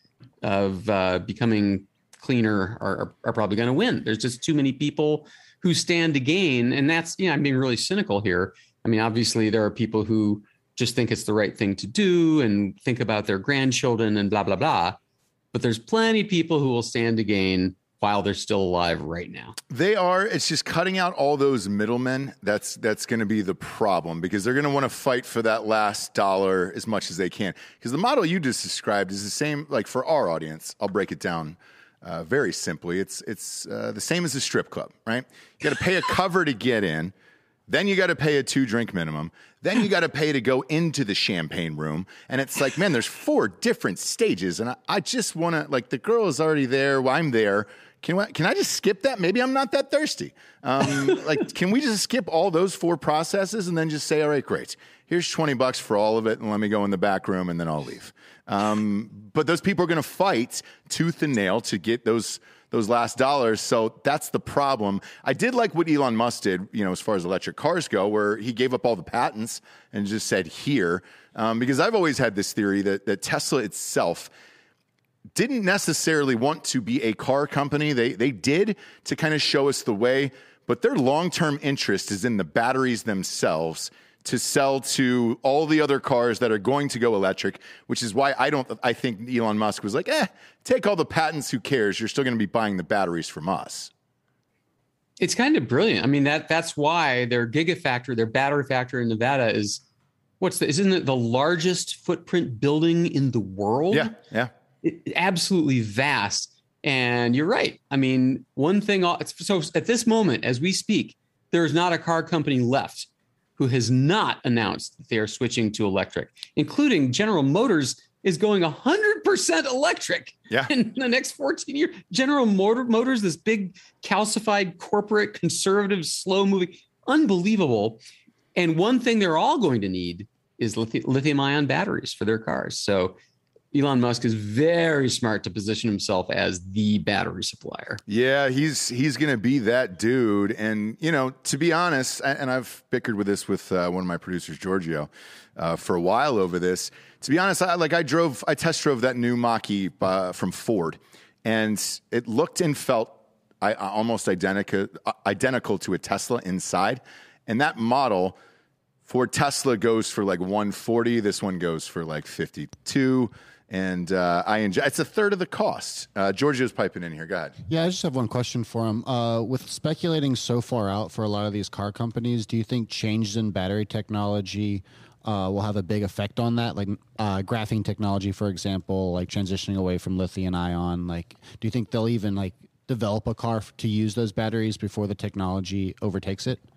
D: of becoming cleaner are probably going to win. There's just too many people who stand to gain. And that's, I'm being really cynical here. I mean, obviously there are people who just think it's the right thing to do and think about their grandchildren and blah, blah, blah. But there's plenty of people who will stand to gain while they're still alive right now.
C: They are. It's just cutting out all those middlemen. That's going to be the problem because they're going to want to fight for that last dollar as much as they can. Because the model you just described is the same, like for our audience. I'll break it down very simply. It's the same as a strip club, right? You got to pay a cover to get in. Then you got to pay a 2-drink minimum. Then you got to pay to go into the champagne room. And it's like, man, there's 4 different stages. And I just want to, like, the girl is already there. Well, I'm there. Can I just skip that? Maybe I'm not that thirsty. Can we just skip all those 4 processes and then just say, all right, great. Here's $20 for all of it. And let me go in the back room and then I'll leave. But those people are going to fight tooth and nail to get those last dollars. So that's the problem. I did like what Elon Musk did, as far as electric cars go, where he gave up all the patents and just said here, because I've always had this theory that Tesla itself didn't necessarily want to be a car company. They did to kind of show us the way, but their long-term interest is in the batteries themselves to sell to all the other cars that are going to go electric, which is why I think Elon Musk was like, take all the patents, who cares? You're still going to be buying the batteries from us.
D: It's kind of brilliant. I mean, that's why their gigafactory, their battery factory in Nevada isn't it the largest footprint building in the world?
C: Yeah.
D: Absolutely vast. And you're right. I mean, one thing, so at this moment, as we speak, there is not a car company left who has not announced that they are switching to electric, including General Motors is going 100% electric in the next 14 years. General Motors, this big calcified corporate conservative, slow moving, unbelievable. And one thing they're all going to need is lithium ion batteries for their cars. So Elon Musk is very smart to position himself as the battery supplier.
C: Yeah, he's going to be that dude. And, to be honest, and I've bickered with this with one of my producers, Giorgio, for a while over this. To be honest, I test drove that new Mach-E from Ford, and it looked and felt almost identical to a Tesla inside. And that model for Tesla goes for like 140. This one goes for like 52. And I enjoy. It's a third of the cost. Giorgio's piping in here. Go ahead.
E: Yeah, I just have one question for him. With speculating so far out for a lot of these car companies, do you think changes in battery technology will have a big effect on that? Like graphene technology, for example, like transitioning away from lithium ion. Like, do you think they'll even like develop a car to use those batteries before the technology overtakes it?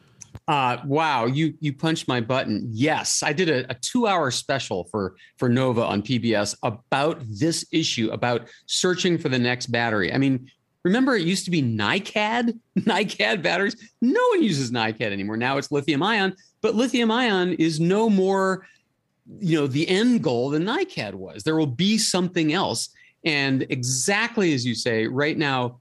D: Wow, you punched my button. Yes, I did a 2-hour special for Nova on PBS about this issue, about searching for the next battery. I mean, remember it used to be NiCad batteries. No one uses NiCad anymore. Now it's lithium ion, but lithium ion is no more, the end goal than NiCad was. There will be something else. And exactly as you say, right now,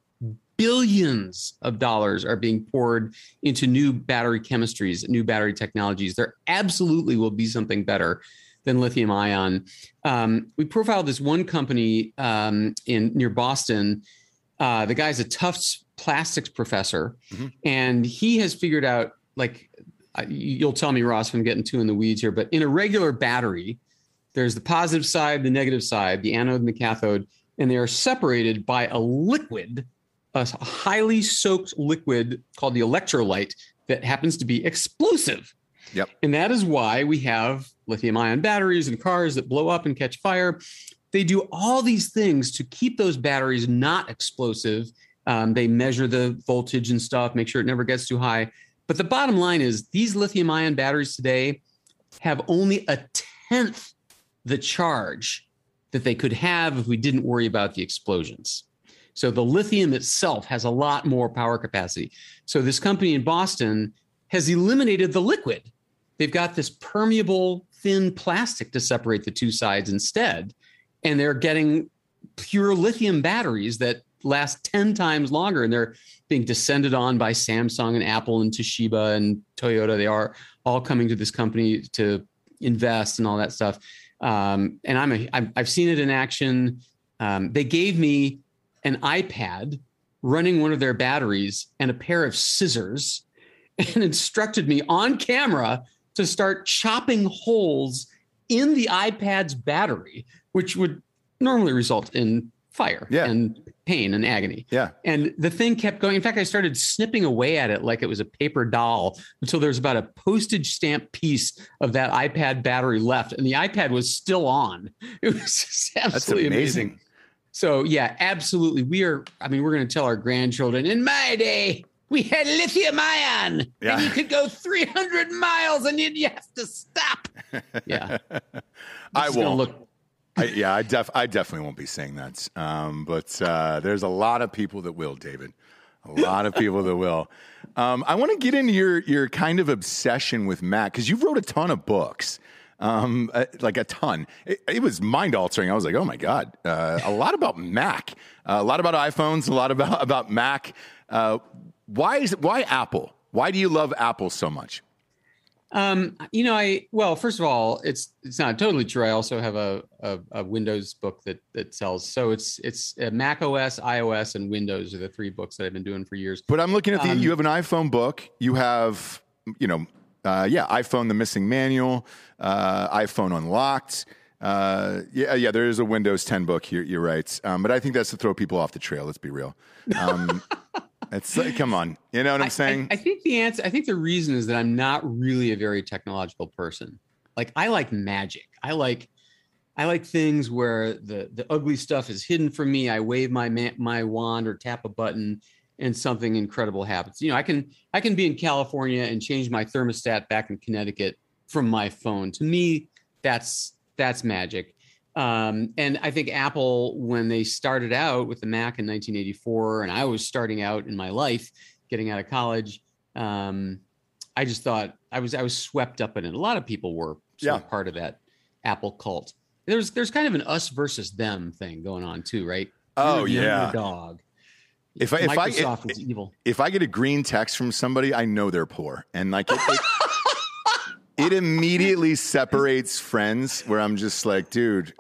D: billions of dollars are being poured into new battery chemistries, new battery technologies. There absolutely will be something better than lithium ion. We profiled this one company near Boston. The guy's a Tufts plastics professor, and he has figured out, like, you'll tell me, Ross, if I'm getting too in the weeds here, but in a regular battery, there's the positive side, the negative side, the anode and the cathode, and they are separated by a liquid, a highly soaked liquid called the electrolyte that happens to be explosive.
C: Yep. And
D: that is why we have lithium ion batteries in cars that blow up and catch fire. They do all these things to keep those batteries not explosive. They measure the voltage and stuff, make sure it never gets too high. But the bottom line is these lithium ion batteries today have only 1/10 the charge that they could have if we didn't worry about the explosions. So the lithium itself has a lot more power capacity. So this company in Boston has eliminated the liquid. They've got this permeable, thin plastic to separate the two sides instead. And they're getting pure lithium batteries that last 10 times longer. And they're being descended on by Samsung and Apple and Toshiba and Toyota. They are all coming to this company to invest and all that stuff. And I've seen it in action. They gave me an iPad running one of their batteries and a pair of scissors and instructed me on camera to start chopping holes in the iPad's battery, which would normally result in fire and pain and agony.
C: Yeah.
D: And the thing kept going. In fact, I started snipping away at it like it was a paper doll until there was about a postage stamp piece of that iPad battery left. And the iPad was still on. It was just absolutely amazing. So yeah, absolutely. We're going to tell our grandchildren, in my day, we had lithium ion and you could go 300 miles and you have to stop. Yeah.
C: I won't. I definitely won't be saying that. But there's a lot of people that will, David. A lot of people that will. I want to get into your kind of obsession with Mac, because you wrote a ton of books. Like a ton. It was mind altering. I was like, oh my God, a lot about Mac, a lot about iPhones, a lot about Mac. Why Apple? Why do you love Apple so much? First of all, it's not totally true. I also have a Windows book that sells. So it's Mac OS, iOS, and Windows are the three books that I've been doing for years. But I'm looking at you have an iPhone book. You have, iPhone the missing manual, iPhone unlocked. There is a Windows 10 book. You're right, but I think that's to throw people off the trail. Let's be real. It's like, come on, you know what I'm saying?
D: I think the reason is that I'm not really a very technological person. Like, I like magic. I like things where the ugly stuff is hidden from me. I wave my wand or tap a button and something incredible happens. You know, I can be in California and change my thermostat back in Connecticut from my phone. To me, that's magic. And I think Apple, when they started out with the Mac in 1984, and I was starting out in my life, getting out of college, I just thought I was swept up in it. A lot of people were sort of part of that Apple cult. There's kind of an us versus them thing going on too, right?
C: Oh, yeah.
D: Dog.
C: Microsoft
D: was evil.
C: If I get a green text from somebody, I know they're poor, and like it immediately separates friends. Where I'm just like, dude,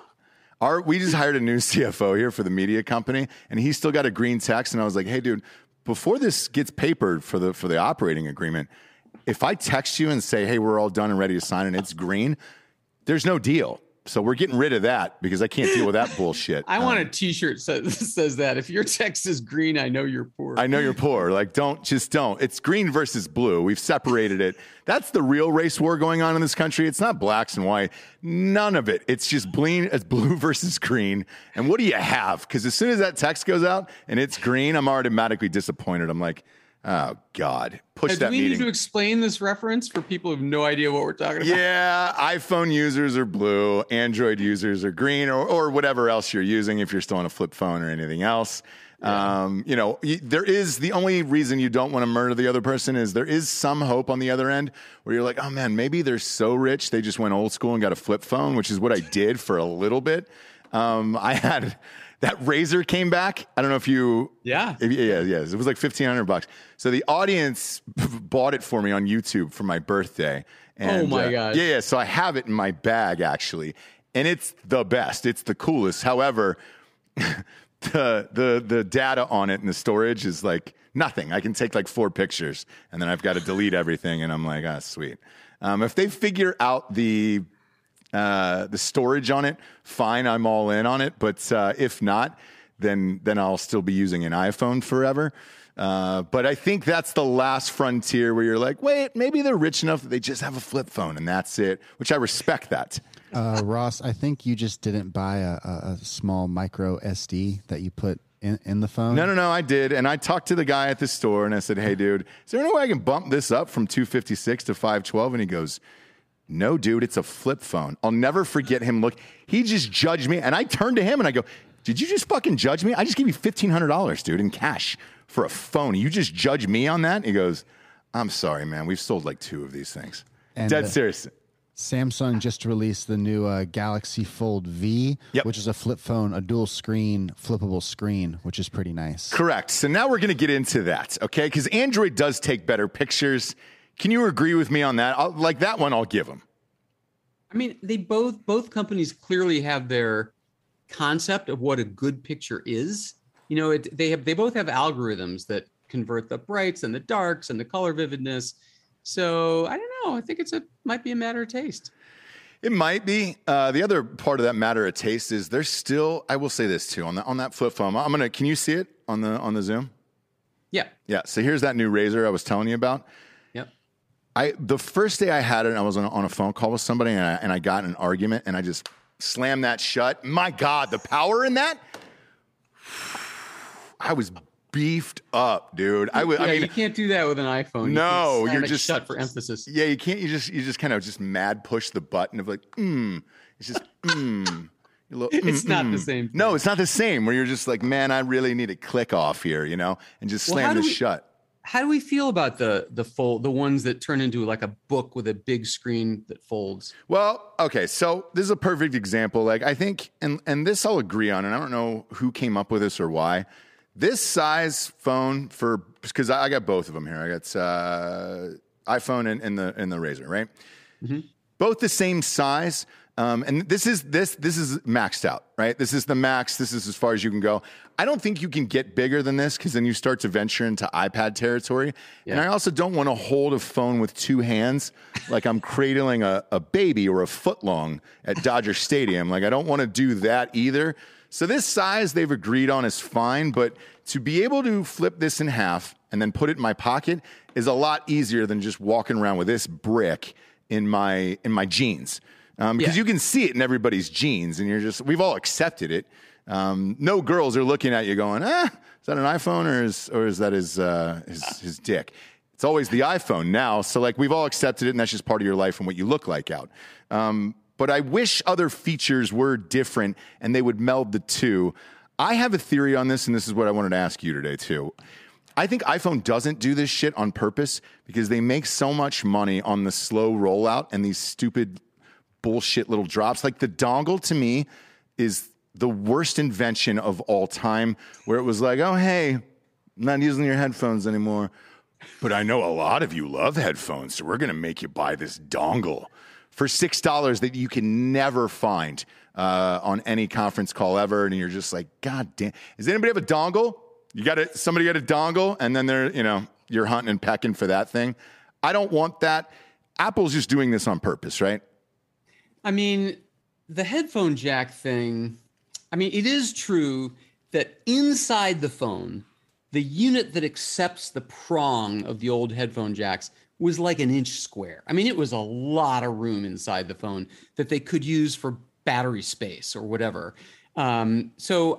C: we just hired a new CFO here for the media company, and he still got a green text, and I was like, hey, dude, before this gets papered for the operating agreement, if I text you and say, hey, we're all done and ready to sign, and it's green, there's no deal. So we're getting rid of that because I can't deal with that bullshit.
D: I want a T-shirt that says that. If your text is green, I know you're poor.
C: I know you're poor. Like, don't. It's green versus blue. We've separated it. That's the real race war going on in this country. It's not blacks and white. None of it. It's just it's blue versus green. And what do you have? Because as soon as that text goes out and it's green, I'm automatically disappointed. I'm like, oh, God. Push that meeting.
D: Do we need to explain this reference for people who have no idea what we're talking about?
C: Yeah, iPhone users are blue, Android users are green, or whatever else you're using if you're still on a flip phone or anything else. Yeah. There is the only reason you don't want to murder the other person is there is some hope on the other end where you're like, oh, man, maybe they're so rich they just went old school and got a flip phone, which is what I did for a little bit. I had... That Razor came back. I don't know if you...
D: Yeah.
C: It was like $1,500. So the audience bought it for me on YouTube for my birthday. And,
D: oh, my God.
C: Yeah. So I have it in my bag, actually. And it's the best. It's the coolest. However, the data on it and the storage is like nothing. I can take like 4 pictures, and then I've got to delete everything. And I'm like, sweet. If they figure out the storage on it, fine, I'm all in on it. But if not, then I'll still be using an iPhone forever. But I think that's the last frontier where you're like, wait, maybe they're rich enough that they just have a flip phone and that's it, which I respect that.
E: Ross, I think you just didn't buy a small micro SD that you put in the phone.
C: No, I did. And I talked to the guy at the store and I said, hey, dude, is there any way I can bump this up from 256 to 512? And he goes, no, dude, it's a flip phone. I'll never forget him. He just judged me. And I turned to him and I go, did you just fucking judge me? I just gave you $1,500, dude, in cash for a phone. You just judge me on that? And he goes, I'm sorry, man. We've sold like 2 of these things. And dead serious.
E: Samsung just released the new Galaxy Fold V, which is a flip phone, a dual screen, flippable screen, which is pretty nice.
C: Correct. So now we're going to get into that, okay? Because Android does take better pictures. Can you agree with me on that? That one, I'll give them.
D: I mean, they both companies clearly have their concept of what a good picture is. You know, they both have algorithms that convert the brights and the darks and the color vividness. So I don't know. I think might be a matter of taste.
C: It might be. The other part of that matter of taste is there's still. I will say this too on that flip phone. Can you see it on the Zoom?
D: Yeah.
C: Yeah. So here's that new Razr I was telling you about. The first day I had it, I was on a phone call with somebody, and I got in an argument, and I just slammed that shut. My God, the power in that! I was beefed up, dude. I mean,
D: you can't do that with an iPhone.
C: No, you're just
D: shut for emphasis.
C: Yeah, you can't. You just kind of just mad push the button of like, It's just
D: It's not the same thing.
C: No, it's not the same. Where you're just like, man, I really need a click off here, and just slam this shut.
D: How do we feel about the ones that turn into like a book with a big screen that folds?
C: Well, okay, so this is a perfect example. Like I think, and this I'll agree on, and I don't know who came up with this or why. This size phone because I got both of them here. I got iPhone and the Razr, right? Mm-hmm. Both the same size. And this is maxed out, right? This is the max. This is as far as you can go. I don't think you can get bigger than this because then you start to venture into iPad territory. Yeah. And I also don't want to hold a phone with two hands like I'm cradling a baby or a footlong at Dodger Stadium. Like I don't want to do that either. So this size they've agreed on is fine, but to be able to flip this in half and then put it in my pocket is a lot easier than just walking around with this brick in my jeans. Because you can see it in everybody's jeans, and we've all accepted it. No girls are looking at you going, is that an iPhone or is that his dick? It's always the iPhone now. So like we've all accepted it, and that's just part of your life and what you look like out. But I wish other features were different and they would meld the two. I have a theory on this, and this is what I wanted to ask you today too. I think iPhone doesn't do this shit on purpose because they make so much money on the slow rollout and these stupid bullshit little drops. Like the dongle to me is the worst invention of all time, where it was like, oh, hey, I'm not using your headphones anymore, but I know a lot of you love headphones, so we're going to make you buy this dongle for $6 that you can never find on any conference call ever. And you're just like, God damn. Does anybody have a dongle? Somebody got a dongle, and then you're hunting and pecking for that thing. I don't want that. Apple's just doing this on purpose, right?
D: I mean, the headphone jack thing, it is true that inside the phone, the unit that accepts the prong of the old headphone jacks was like an inch square. It was a lot of room inside the phone that they could use for battery space or whatever. So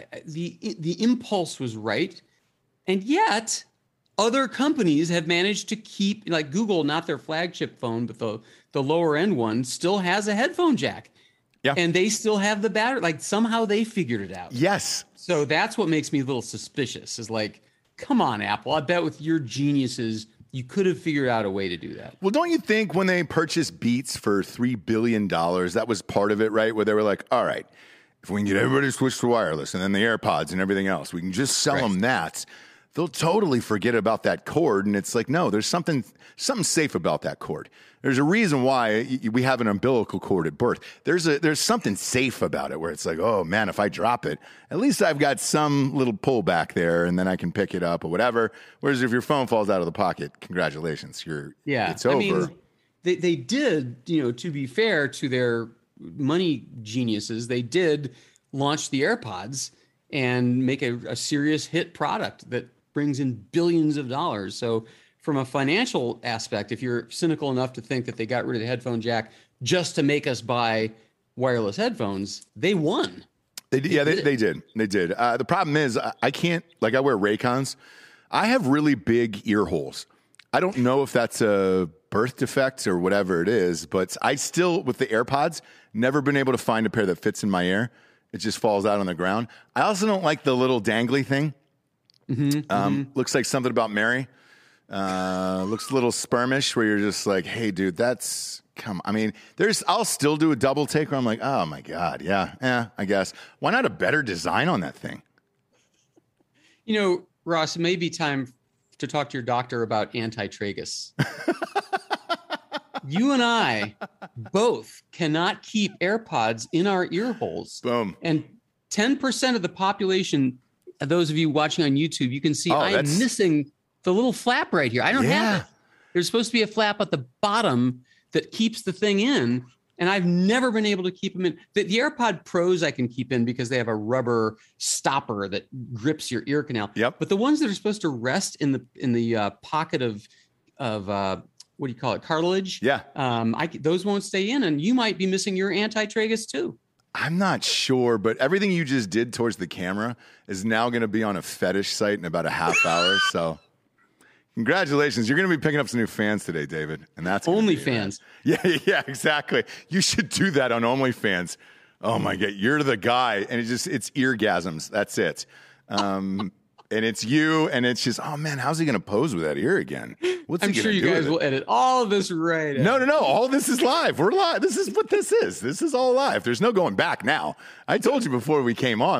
D: the impulse was right. And yet other companies have managed to keep, like Google, not their flagship phone, but the lower end one still has a headphone jack. Yeah. And they still have the battery. Like somehow they figured it out.
C: Yes.
D: So that's what makes me a little suspicious is like, come on, Apple. I bet with your geniuses, you could have figured out a way to do that.
C: Well, don't you think when they purchased Beats for $3 billion, that was part of it, right? Where they were like, all right, if we can get everybody to switch to wireless and then the AirPods and everything else, we can just sell them that. They'll totally forget about that cord. And it's like, no, there's something safe about that cord. There's a reason why we have an umbilical cord at birth. There's something safe about it where it's like, oh man, if I drop it, at least I've got some little pull back there and then I can pick it up or whatever. Whereas if your phone falls out of the pocket, congratulations, it's over.
D: They did, to be fair to their money geniuses, they did launch the AirPods and make a serious hit product that brings in billions of dollars. So from a financial aspect, if you're cynical enough to think that they got rid of the headphone jack just to make us buy wireless headphones, they won.
C: They did. They did. The problem is I can't, like I wear Raycons. I have really big ear holes. I don't know if that's a birth defect or whatever it is, but I still, with the AirPods, never been able to find a pair that fits in my ear. It just falls out on the ground. I also don't like the little dangly thing. Looks like something about Mary. Looks a little spermish where you're just like, hey, dude, I'll still do a double take where I'm like, oh my God. Yeah, I guess. Why not a better design on that thing?
D: Ross, it may be time to talk to your doctor about anti-tragus. You and I both cannot keep AirPods in our ear holes.
C: Boom.
D: And 10% of the population, those of you watching on YouTube, you can see I'm missing the little flap right here. I don't have it. There's supposed to be a flap at the bottom that keeps the thing in, and I've never been able to keep them in. The AirPod Pros I can keep in because they have a rubber stopper that grips your ear canal.
C: Yep.
D: But the ones that are supposed to rest in the pocket of what do you call it, cartilage?
C: Yeah.
D: Those won't stay in, and you might be missing your anti-tragus too.
C: I'm not sure, but everything you just did towards the camera is now going to be on a fetish site in about a half hour. So congratulations. You're going to be picking up some new fans today, David. And that's
D: OnlyFans.
C: Yeah, exactly. You should do that on OnlyFans. Oh my God. You're the guy. And it's eargasms. That's it. And it's you, and it's just, oh man, how's he going to pose with that ear again? What's he
D: I'm
C: gonna
D: sure you
C: do
D: guys
C: with
D: will edit all of this right.
C: No. All of this is live. We're live. This is what this is. This is all live. There's no going back now. I told you before we came on,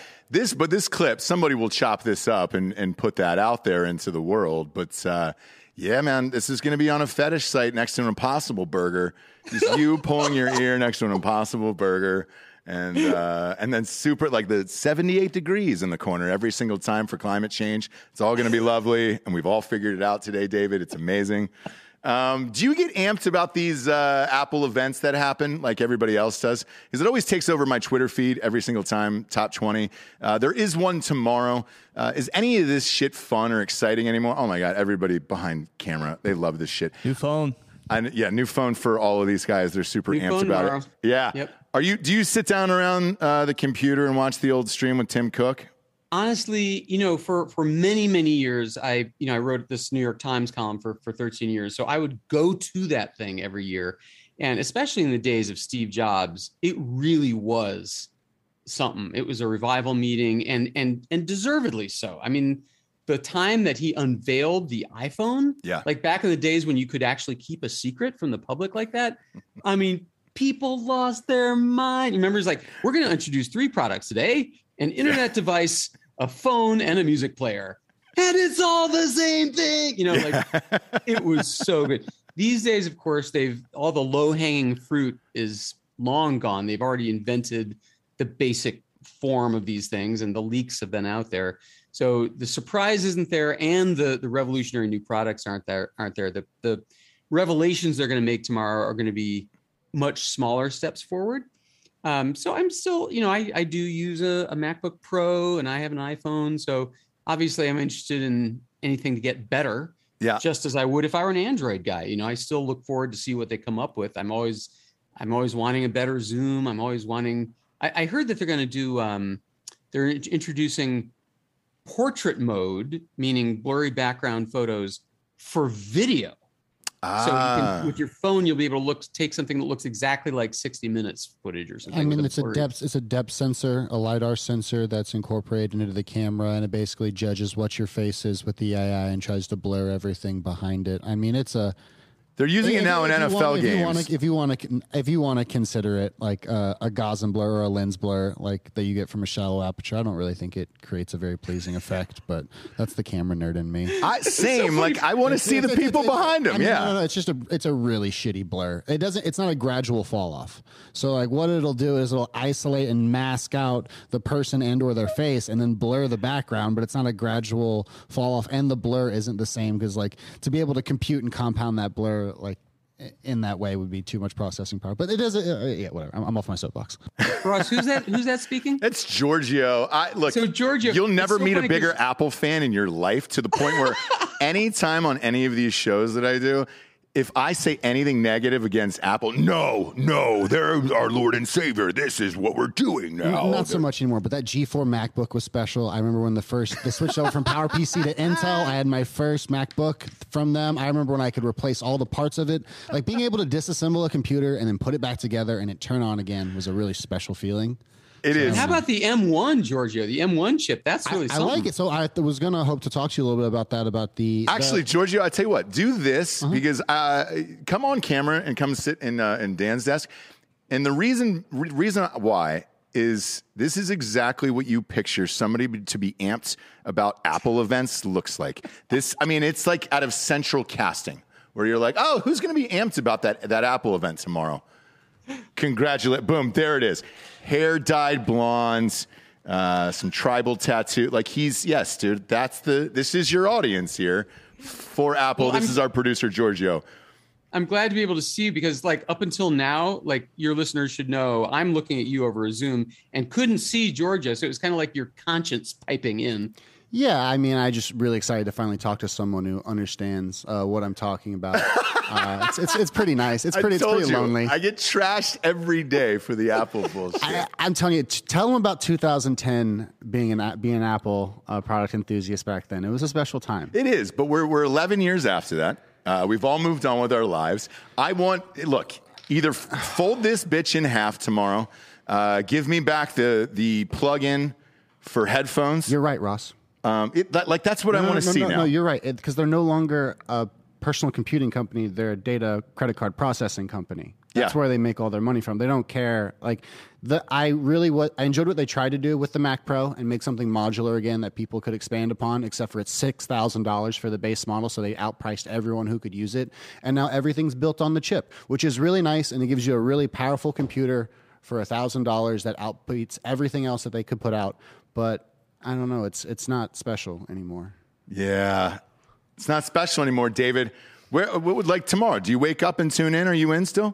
C: this clip, somebody will chop this up and put that out there into the world. But Yeah, man, this is going to be on a fetish site next to an Impossible Burger. Just you pulling your ear next to an Impossible Burger. And then super, like the 78 degrees in the corner every single time for climate change. It's all going to be lovely. And we've all figured it out today, David. It's amazing. Do you get amped about these Apple events that happen like everybody else does? Because it always takes over my Twitter feed every single time, top 20. There is one tomorrow. Is any of this shit fun or exciting anymore? Oh, my God. Everybody behind camera, they love this shit.
F: New phone.
C: New phone for all of these guys. They're super amped about
D: tomorrow.
C: it. Yeah.
D: Yep.
C: Do you sit down around the computer and watch the old stream with Tim Cook?
D: Honestly, for many, many years, I wrote this New York Times column for 13 years. So I would go to that thing every year. And especially in the days of Steve Jobs, it really was something. It was a revival meeting and deservedly so. I mean, the time that he unveiled the iPhone, like back in the days when you could actually keep a secret from the public like that. I mean, people lost their mind. Remember, it's like, we're going to introduce 3 products today: an internet device, a phone, and a music player. And it's all the same thing. It was so good. These days, of course, all the low-hanging fruit is long gone. They've already invented the basic form of these things, and the leaks have been out there. So the surprise isn't there, and the revolutionary new products aren't there. The revelations they're going to make tomorrow are going to be much smaller steps forward. So I'm still, I do use a MacBook Pro, and I have an iPhone. So obviously I'm interested in anything to get better, just as I would if I were an Android guy. I still look forward to see what they come up with. I'm always wanting a better Zoom. I'm always wanting, I heard that they're going to do, they're introducing portrait mode, meaning blurry background photos for video. So you can, with your phone, you'll be able to take something that looks exactly like 60 Minutes footage or something.
E: I mean, it's a depth sensor, a LiDAR sensor that's incorporated into the camera, and it basically judges what your face is with the AI and tries to blur everything behind it. I mean, they're using it now in NFL games. If you want to consider it like a Gaussian blur or a lens blur, like that you get from a shallow aperture, I don't really think it creates a very pleasing effect. But that's the camera nerd in me.
C: Same. Like I want to see the people behind him.
E: No, it's a really shitty blur. It's not a gradual fall off. So like what it'll do is it'll isolate and mask out the person and or their face, and then blur the background. But it's not a gradual fall off, and the blur isn't the same because like to be able to compute and compound that blur like in that way would be too much processing power. But it is, whatever. I'm off my soapbox.
D: Ross, who's that speaking?
C: It's Giorgio. So Giorgio, you'll never meet a bigger Apple fan in your life, to the point where anytime on any of these shows that I do, if I say anything negative against Apple, no, they're our Lord and Savior. This is what we're doing now.
E: Not so much anymore, but that G4 MacBook was special. I remember when they switched over from PowerPC to Intel. I had my first MacBook from them. I remember when I could replace all the parts of it. Like being able to disassemble a computer and then put it back together and it turn on again was a really special feeling.
C: It is.
D: How about the M1, Giorgio? The M1 chip. That's really something.
E: I like it. So I was going to hope to talk to you a little bit about that,
C: Actually, Giorgio, I tell you what, do this because come on camera and come sit in Dan's desk. And the reason why is this is exactly what you picture somebody to be amped about Apple events looks like. It's like out of Central Casting, where you're like, oh, who's going to be amped about that Apple event tomorrow? Boom, there it is. Hair dyed blonde, some tribal tattoo. Like yes, dude, this is your audience here for Apple. Well, this is our producer, Giorgio.
D: I'm glad to be able to see you because like up until now, like your listeners should know, I'm looking at you over a Zoom and couldn't see Giorgio. So it was kind of like your conscience piping in.
E: Yeah, I mean, I'm just really excited to finally talk to someone who understands what I'm talking about. It's pretty nice. It's pretty lonely.
C: I get trashed every day for the Apple bullshit.
E: I'm telling you, tell them about 2010 being an Apple product enthusiast back then. It was a special time.
C: It is, but we're 11 years after that. We've all moved on with our lives. Either fold this bitch in half tomorrow, give me back the plug-in for headphones.
E: You're right, Ross.
C: That's what I want to see now.
E: No, you're right. Because they're no longer a personal computing company. They're a data credit card processing company. That's where they make all their money from. They don't care. Like I enjoyed what they tried to do with the Mac Pro and make something modular again that people could expand upon, except for it's $6,000 for the base model. So they outpriced everyone who could use it. And now everything's built on the chip, which is really nice. And it gives you a really powerful computer for $1,000 that outbeats everything else that they could put out. But I don't know. It's not special anymore.
C: Yeah. It's not special anymore, David. What would like tomorrow? Do you wake up and tune in? Are you in still?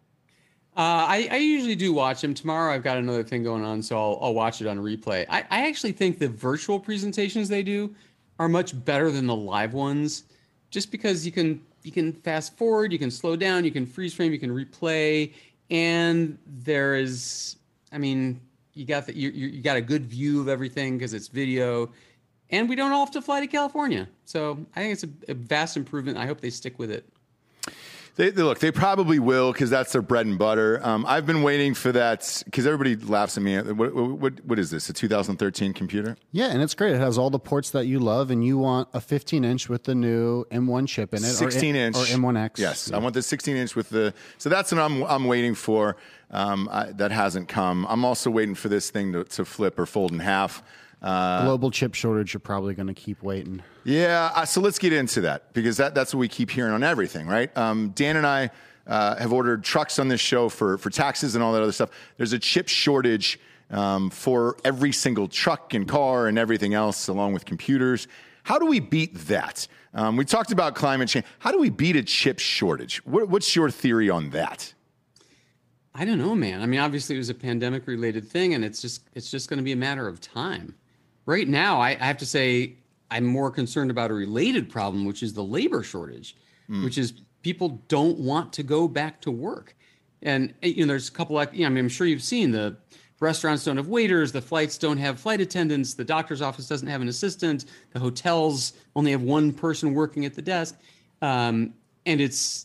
D: I usually do watch them. Tomorrow I've got another thing going on, so I'll watch it on replay. I actually think the virtual presentations they do are much better than the live ones, just because you can fast forward, you can slow down, you can freeze frame, you can replay, and there is, I mean, you got a good view of everything because it's video, and we don't all have to fly to California. So I think it's a vast improvement. I hope they stick with it.
C: They probably will because that's their bread and butter. I've been waiting for that because everybody laughs at me. What is this, a 2013 computer?
E: Yeah, and it's great. It has all the ports that you love, and you want a 15-inch with the new M1 chip in it.
C: 16-inch.
E: Or M1X.
C: Yes, yeah. I want the 16-inch with the... So that's what I'm waiting for. That hasn't come. I'm also waiting for this thing to flip or fold in half.
E: Global chip shortage, you're probably going to keep waiting.
C: Yeah, so let's get into that because that's what we keep hearing on everything, right? Dan and I have ordered trucks on this show for taxes and all that other stuff. There's a chip shortage for every single truck and car and everything else, along with computers. How do we beat that? We talked about climate change. How do we beat a chip shortage? What's your theory on that?
D: I don't know, man. I mean, obviously it was a pandemic-related thing, and it's just going to be a matter of time. Right now, I have to say I'm more concerned about a related problem, which is the labor shortage, which is people don't want to go back to work. And, there's a couple I mean, I'm sure you've seen the restaurants don't have waiters, the flights don't have flight attendants, the doctor's office doesn't have an assistant, the hotels only have one person working at the desk. And it's,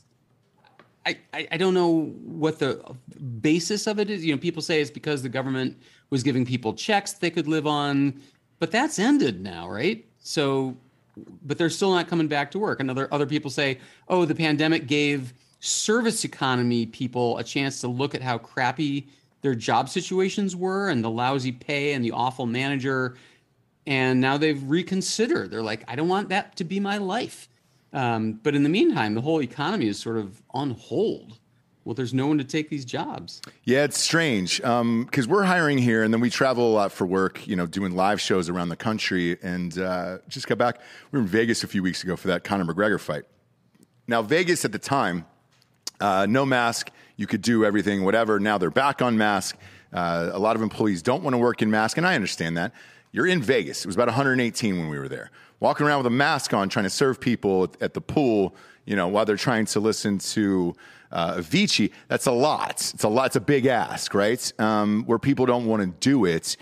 D: I don't know what the basis of it is. People say it's because the government was giving people checks they could live on. But that's ended now, right? So, but they're still not coming back to work. And other people say, oh, the pandemic gave service economy people a chance to look at how crappy their job situations were and the lousy pay and the awful manager. And now they've reconsidered. They're like, I don't want that to be my life. But in the meantime, the whole economy is sort of on hold. Well, there's no one to take these jobs. Yeah,
C: it's strange because we're hiring here and then we travel a lot for work, doing live shows around the country. And just got back. We were in Vegas a few weeks ago for that Conor McGregor fight. Now, Vegas at the time, no mask. You could do everything, whatever. Now they're back on mask. A lot of employees don't want to work in mask, and I understand that. You're in Vegas. It was about 118 when we were there. Walking around with a mask on, trying to serve people at the pool, while they're trying to listen to Avicii, that's a lot. It's a lot. It's a big ask, right? Where people don't want to do it.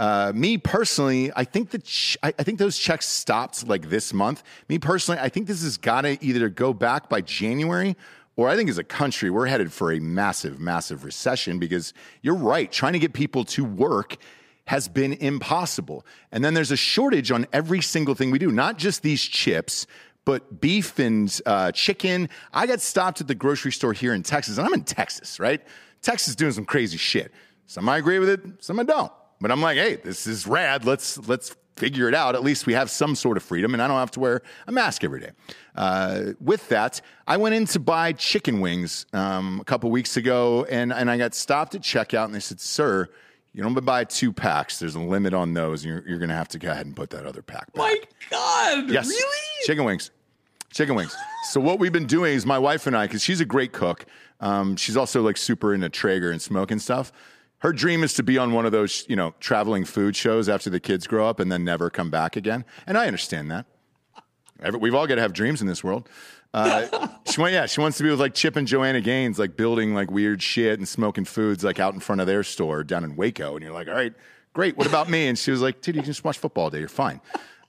C: Me personally, I think I think those checks stopped like this month. Me personally, I think this has got to either go back by January, or I think as a country, we're headed for a massive, massive recession because you're right. Trying to get people to work has been impossible. And then there's a shortage on every single thing we do, not just these chips, but beef and chicken. I got stopped at the grocery store here in Texas, and I'm in Texas, right? Texas doing some crazy shit. Some I agree with it, some I don't. But I'm like, hey, this is rad. Let's figure it out. At least we have some sort of freedom, and I don't have to wear a mask every day. With that, I went in to buy chicken wings a couple weeks ago, and I got stopped at checkout, and they said, sir, you don't buy 2 packs. There's a limit on those. You're going to have to go ahead and put that other pack back.
D: My God,
C: yes.
D: Really?
C: Chicken wings. So what we've been doing is my wife and I, because she's a great cook. She's also like super into Traeger and smoking stuff. Her dream is to be on one of those, traveling food shows after the kids grow up and then never come back again. And I understand that. We've all got to have dreams in this world. She wants to be with like Chip and Joanna Gaines, like building like weird shit and smoking foods like out in front of their store down in Waco. And you're like, all right, great. What about me? And she was like, dude, you can just watch football all day. You're fine.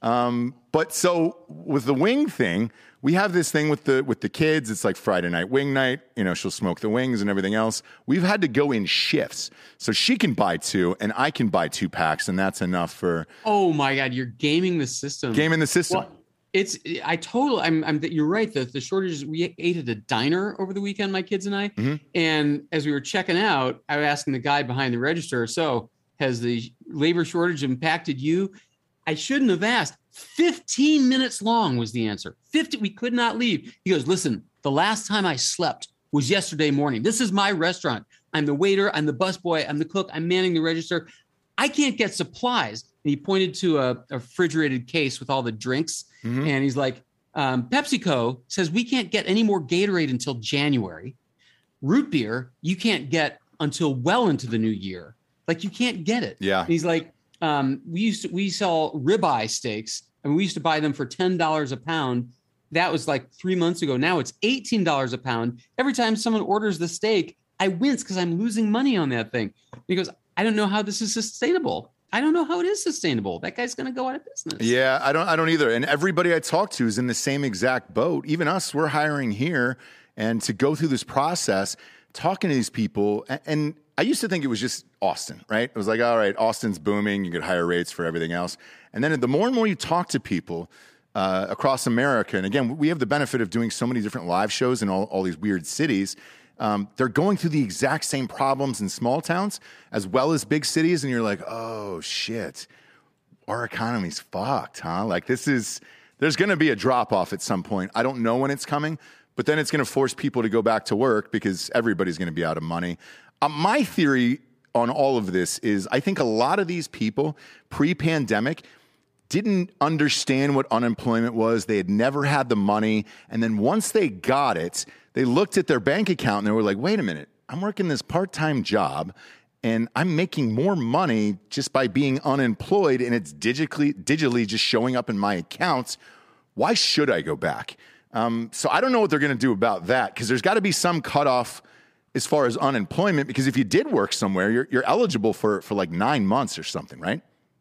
C: But so with the wing thing, we have this thing with the kids. It's like Friday night wing night. She'll smoke the wings and everything else. We've had to go in shifts. So she can buy 2 and I can buy 2 packs. And that's enough for.
D: Oh my God. You're gaming the system.
C: Gaming the system.
D: Well, You're right. The shortages, we ate at a diner over the weekend, my kids and I. And as we were checking out, I was asking the guy behind the register, so has the labor shortage impacted you? I shouldn't have asked. 15 minutes long was the answer. We could not leave. He goes, listen, the last time I slept was yesterday morning. This is my restaurant. I'm the waiter. I'm the busboy. I'm the cook. I'm manning the register. I can't get supplies. And he pointed to a refrigerated case with all the drinks. And he's like, PepsiCo says we can't get any more Gatorade until January. Root beer, you can't get until well into the new year. Like, you can't get it.
C: Yeah.
D: And he's like, we sell ribeye steaks, and we used to buy them for $10 a pound. That was like 3 months ago. Now it's $18 a pound. Every time someone orders the steak, I wince because I'm losing money on that thing. He goes, I don't know how this is sustainable. I don't know how it is sustainable. That guy's going to go out of business.
C: Yeah, I don't either. And everybody I talk to is in the same exact boat. Even us, we're hiring here. And to go through this process, talking to these people, and I used to think it was just Austin, right? It was like, all right, Austin's booming. You get higher rates for everything else. And then the more and more you talk to people across America, and again, we have the benefit of doing so many different live shows in all these weird cities. They're going through the exact same problems in small towns as well as big cities. And you're like, oh, shit, our economy's fucked, huh? Like, there's going to be a drop off at some point. I don't know when it's coming, but then it's going to force people to go back to work because everybody's going to be out of money. My theory on all of this is I think a lot of these people pre-pandemic didn't understand what unemployment was. They had never had the money. And then once they got it, they looked at their bank account and they were like, wait a minute, I'm working this part-time job and I'm making more money just by being unemployed, and it's digitally just showing up in my accounts. Why should I go back? So I don't know what they're going to do about that, because there's got to be some cutoff as far as unemployment, because if you did work somewhere, you're eligible for like 9 months or something, right?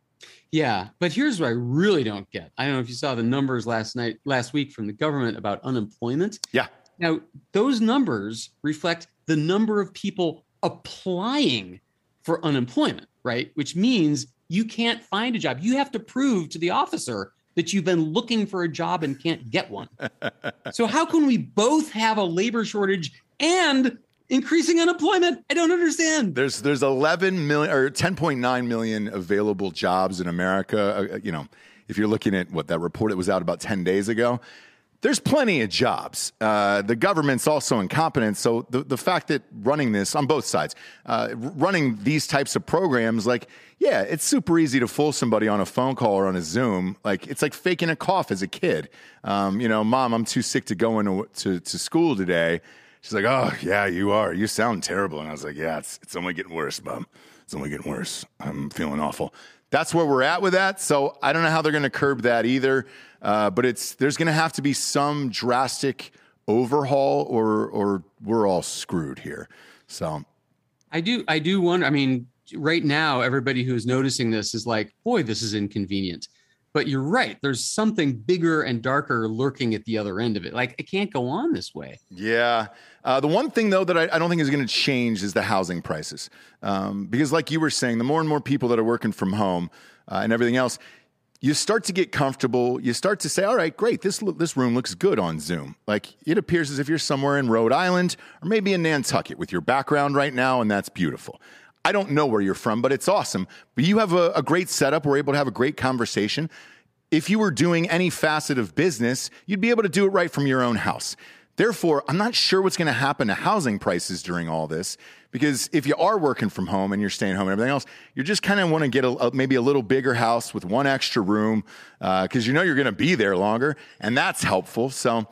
D: Yeah, but here's what I really don't get. I don't know if you saw the numbers last week from the government about unemployment.
C: Yeah.
D: Now, those numbers reflect the number of people applying for unemployment, right? Which means you can't find a job. You have to prove to the officer that you've been looking for a job and can't get one. So how can we both have a labor shortage and increasing unemployment? I don't understand.
C: There's 11 million or 10.9 million available jobs in America. If you're looking at what that report, it was out about 10 days ago. There's plenty of jobs. The government's also incompetent. So the fact that running this on both sides, running these types of programs, like, yeah, it's super easy to fool somebody on a phone call or on a Zoom. Like, it's like faking a cough as a kid. Mom, I'm too sick to go into school today. She's like, oh, yeah, you are. You sound terrible. And I was like, yeah, it's only getting worse, Mom. It's only getting worse. I'm feeling awful. That's where we're at with that. So I don't know how they're going to curb that either. But there's going to have to be some drastic overhaul or we're all screwed here. So
D: I do wonder. I mean, right now, everybody who's noticing this is like, boy, this is inconvenient. But you're right. There's something bigger and darker lurking at the other end of it. Like, it can't go on this way.
C: Yeah. The one thing, though, that I don't think is going to change is the housing prices. Because like you were saying, the more and more people that are working from home and everything else, you start to get comfortable. You start to say, all right, great, this room looks good on Zoom. Like, it appears as if you're somewhere in Rhode Island or maybe in Nantucket with your background right now, and that's beautiful. I don't know where you're from, but it's awesome. But you have a great setup. We're able to have a great conversation. If you were doing any facet of business, you'd be able to do it right from your own house. Therefore, I'm not sure what's going to happen to housing prices during all this, because if you are working from home and you're staying home and everything else, you just kind of want to get maybe a little bigger house with one extra room because you're going to be there longer, and that's helpful. So,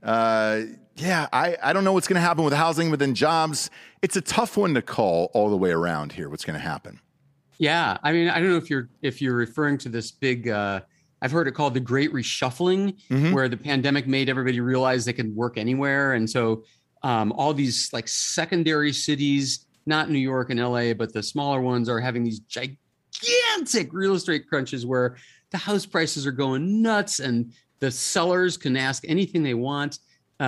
C: yeah, I don't know what's going to happen with housing, but then jobs, it's a tough one to call all the way around here, what's going to happen.
D: Yeah, I mean, I don't know if you're referring to this big I've heard it called the Great Reshuffling, where the pandemic made everybody realize they could work anywhere. And so all these like secondary cities, not New York and LA, but the smaller ones, are having these gigantic real estate crunches where the house prices are going nuts and the sellers can ask anything they want.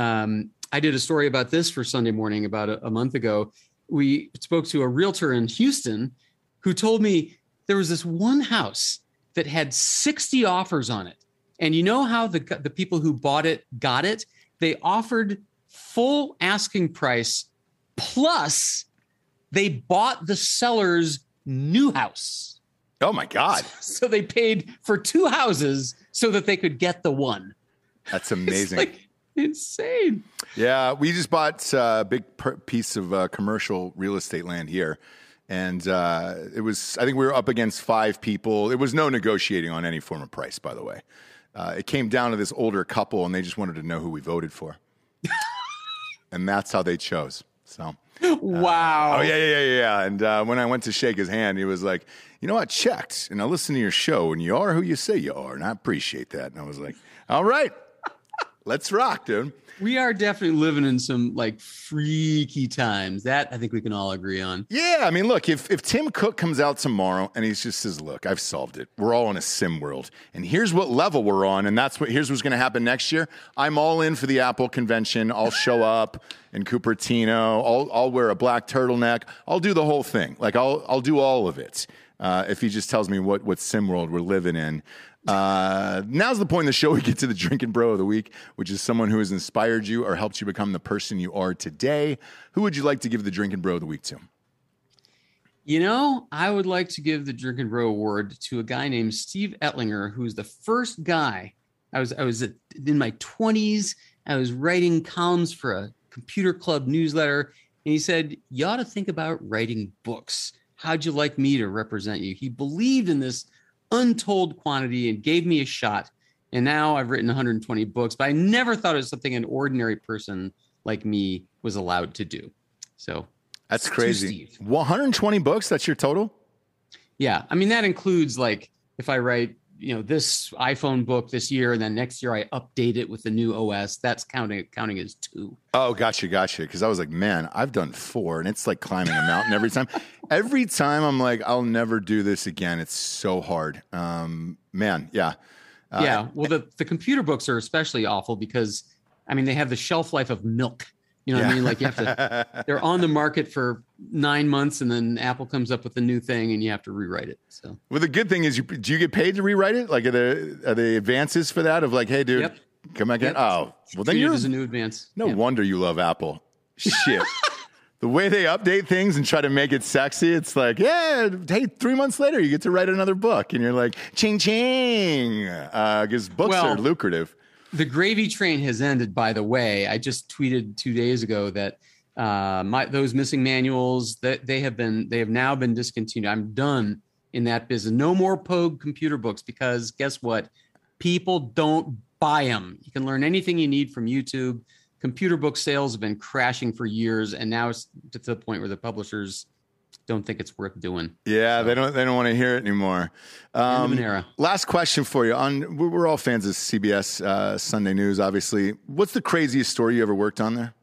D: I did a story about this for Sunday Morning about a month ago. We spoke to a realtor in Houston who told me there was this one house that had 60 offers on it. And you know how the people who bought it got it? They offered full asking price, plus they bought the seller's new house.
C: Oh my God.
D: So they paid for 2 houses so that they could get the one.
C: That's amazing.
D: It's like insane.
C: Yeah, we just bought a big piece of commercial real estate land here. And it was, I think we were up against 5 people. It was no negotiating on any form of price, by the way. It came down to this older couple, and they just wanted to know who we voted for. And that's how they chose. So,
D: wow.
C: Oh, yeah. And when I went to shake his hand, he was like, you know, I checked, and I listened to your show, and you are who you say you are, and I appreciate that. And I was like, all right, let's rock, dude.
D: We are definitely living in some like freaky times. That I think we can all agree on.
C: Yeah, I mean, look, if Tim Cook comes out tomorrow and he just says, look, I've solved it. We're all in a sim world. And here's what level we're on. And here's what's going to happen next year. I'm all in for the Apple convention. I'll show up in Cupertino. I'll wear a black turtleneck. I'll do the whole thing. Like I'll do all of it. If he just tells me what sim world we're living in. Now's the point in the show we get to the Drinking Bro of the Week, which is someone who has inspired you or helped you become the person you are today. Who would you like to give the Drinking Bro of the Week to?
D: You know, I would like to give the Drinking Bro award to a guy named Steve Ettlinger, who's the first guy. I was in my 20s. I was writing columns for a computer club newsletter, and he said, you ought to think about writing books. How'd you like me to represent you? He believed in this untold quantity and gave me a shot. And now I've written 120 books, but I never thought it was something an ordinary person like me was allowed to do. So
C: that's crazy. 120 books. That's your total.
D: Yeah. I mean, that includes like if I write, this iPhone book this year, and then next year I update it with the new OS, that's counting as 2.
C: Oh, gotcha. Because I was like, man, I've done 4, and it's like climbing a mountain every time. Every time I'm like, I'll never do this again. It's so hard. Man, yeah.
D: Yeah. Well, the computer books are especially awful because, I mean, they have the shelf life of milk. You know what I mean? Like you have to, they're on the market for 9 months, and then Apple comes up with a new thing and you have to rewrite it. So,
C: well, the good thing is, do you get paid to rewrite it? Like, are the advances for that of like, hey, dude, come back in? Oh, well, then
D: you're a new advance.
C: No wonder you love Apple. Shit. The way they update things and try to make it sexy, it's like, yeah, hey, 3 months later, you get to write another book. And you're like, ching, ching. Because books are lucrative.
D: The gravy train has ended, by the way. I just tweeted 2 days ago that those missing manuals, that they have now been discontinued. I'm done in that business. No more Pogue computer books, because guess what? People don't buy them. You can learn anything you need from YouTube. Computer book sales have been crashing for years, and now it's to the point where the publishers don't think it's worth doing.
C: Yeah, so. They don't want to hear it anymore.
D: End of an era.
C: Last question for you. We're all fans of CBS Sunday News, obviously. What's the craziest story you ever worked on there?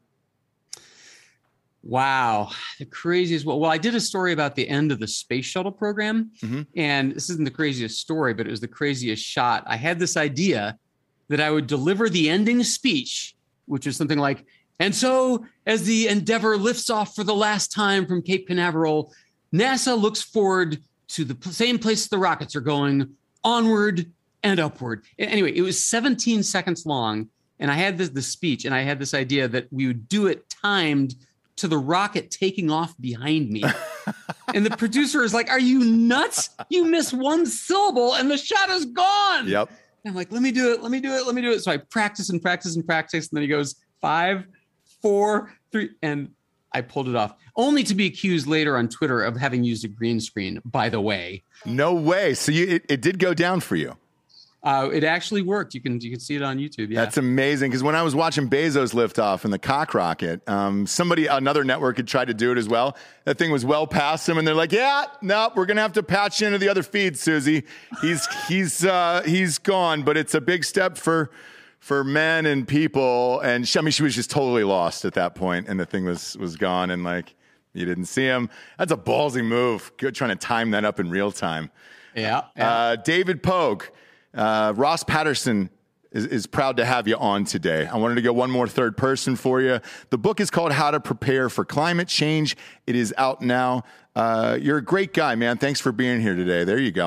D: Wow, the craziest. Well, I did a story about the end of the space shuttle program, and this isn't the craziest story, but it was the craziest shot. I had this idea that I would deliver the ending speech, which is something like, and so as the Endeavour lifts off for the last time from Cape Canaveral, NASA looks forward to the same place the rockets are going, onward and upward. Anyway, it was 17 seconds long, and I had the speech, and I had this idea that we would do it timed to the rocket taking off behind me. And the producer is like, are you nuts? You miss one syllable, and the shot is gone.
C: Yep.
D: And I'm like, let me do it. So I practice and practice and practice. And then he goes, 5, 4, 3. And I pulled it off, only to be accused later on Twitter of having used a green screen, by the way.
C: No way. So it did go down for you.
D: It actually worked. You can see it on YouTube. Yeah,
C: that's amazing. Because when I was watching Bezos lift off in the cock rocket, another network had tried to do it as well. That thing was well past him, and they're like, "Yeah, no, we're gonna have to patch into the other feed, Susie. He's gone, but it's a big step for men and people." And she was just totally lost at that point, and the thing was gone, and like you didn't see him. That's a ballsy move. Good, trying to time that up in real time.
D: Yeah.
C: David Pogue. Ross Patterson is proud to have you on today. I wanted to get one more third person for you. The book is called How to Prepare for Climate Change. It is out now. You're a great guy, man. Thanks for being here today. There you go.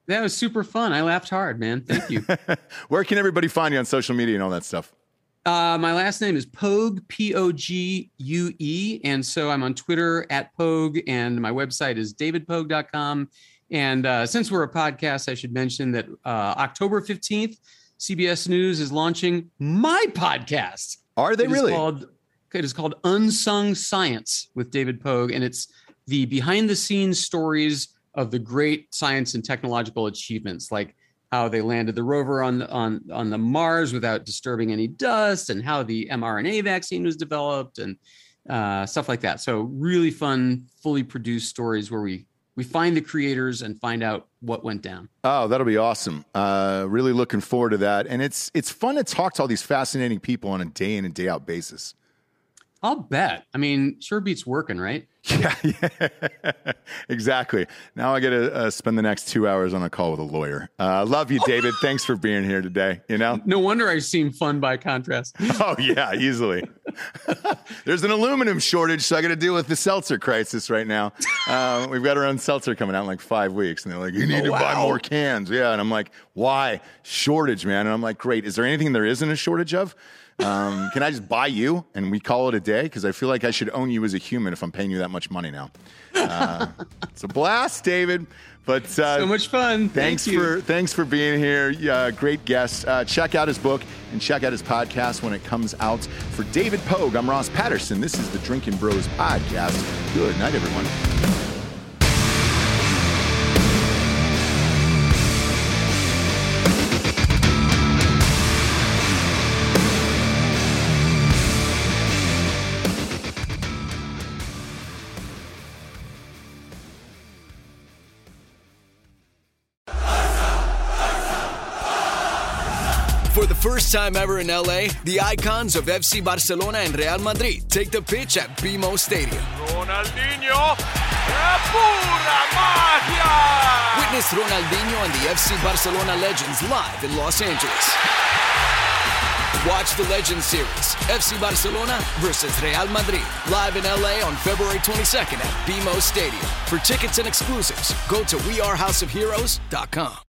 D: That was super fun. I laughed hard, man. Thank you.
C: Where can everybody find you on social media and all that stuff?
D: My last name is Pogue, Pogue. And so I'm on Twitter @Pogue, and my website is davidpogue.com. And since we're a podcast, I should mention that October 15th, CBS News is launching my podcast.
C: Are they really?
D: It is called Unsung Science with David Pogue, and it's the behind-the-scenes stories of the great science and technological achievements, like how they landed the rover on the Mars without disturbing any dust, and how the mRNA vaccine was developed, and stuff like that. So really fun, fully produced stories where we find the creators and find out what went down.
C: Oh, that'll be awesome. Really looking forward to that. And it's fun to talk to all these fascinating people on a day in and day out basis.
D: I'll bet. I mean, sure beats working, right?
C: Yeah, exactly. Now I get to spend the next 2 hours on a call with a lawyer. Love you, David. Thanks for being here today.
D: No wonder I seem fun by contrast.
C: Oh yeah, easily. There's an aluminum shortage, so I got to deal with the seltzer crisis right now. We've got our own seltzer coming out in like 5 weeks, and they're like, "You need to buy more cans." Yeah, and I'm like, "Why? Shortage, man." And I'm like, "Great. Is there anything there isn't a shortage of? Can I just buy you and we call it a day? Because I feel like I should own you as a human if I'm paying you that much money now." It's a blast, David. But
D: so much fun.
C: Thanks for being here. Great guest. Check out his book and check out his podcast when it comes out. For David Pogue, I'm Ross Patterson. This is the Drinking Bros Podcast. Good night, everyone.
A: For the first time ever in LA, the icons of FC Barcelona and Real Madrid take the pitch at BMO Stadium.
B: Ronaldinho, la pura magia!
A: Witness Ronaldinho and the FC Barcelona legends live in Los Angeles. Watch the Legends Series, FC Barcelona versus Real Madrid, live in LA on February 22nd at BMO Stadium. For tickets and exclusives, go to wearehouseofheroes.com.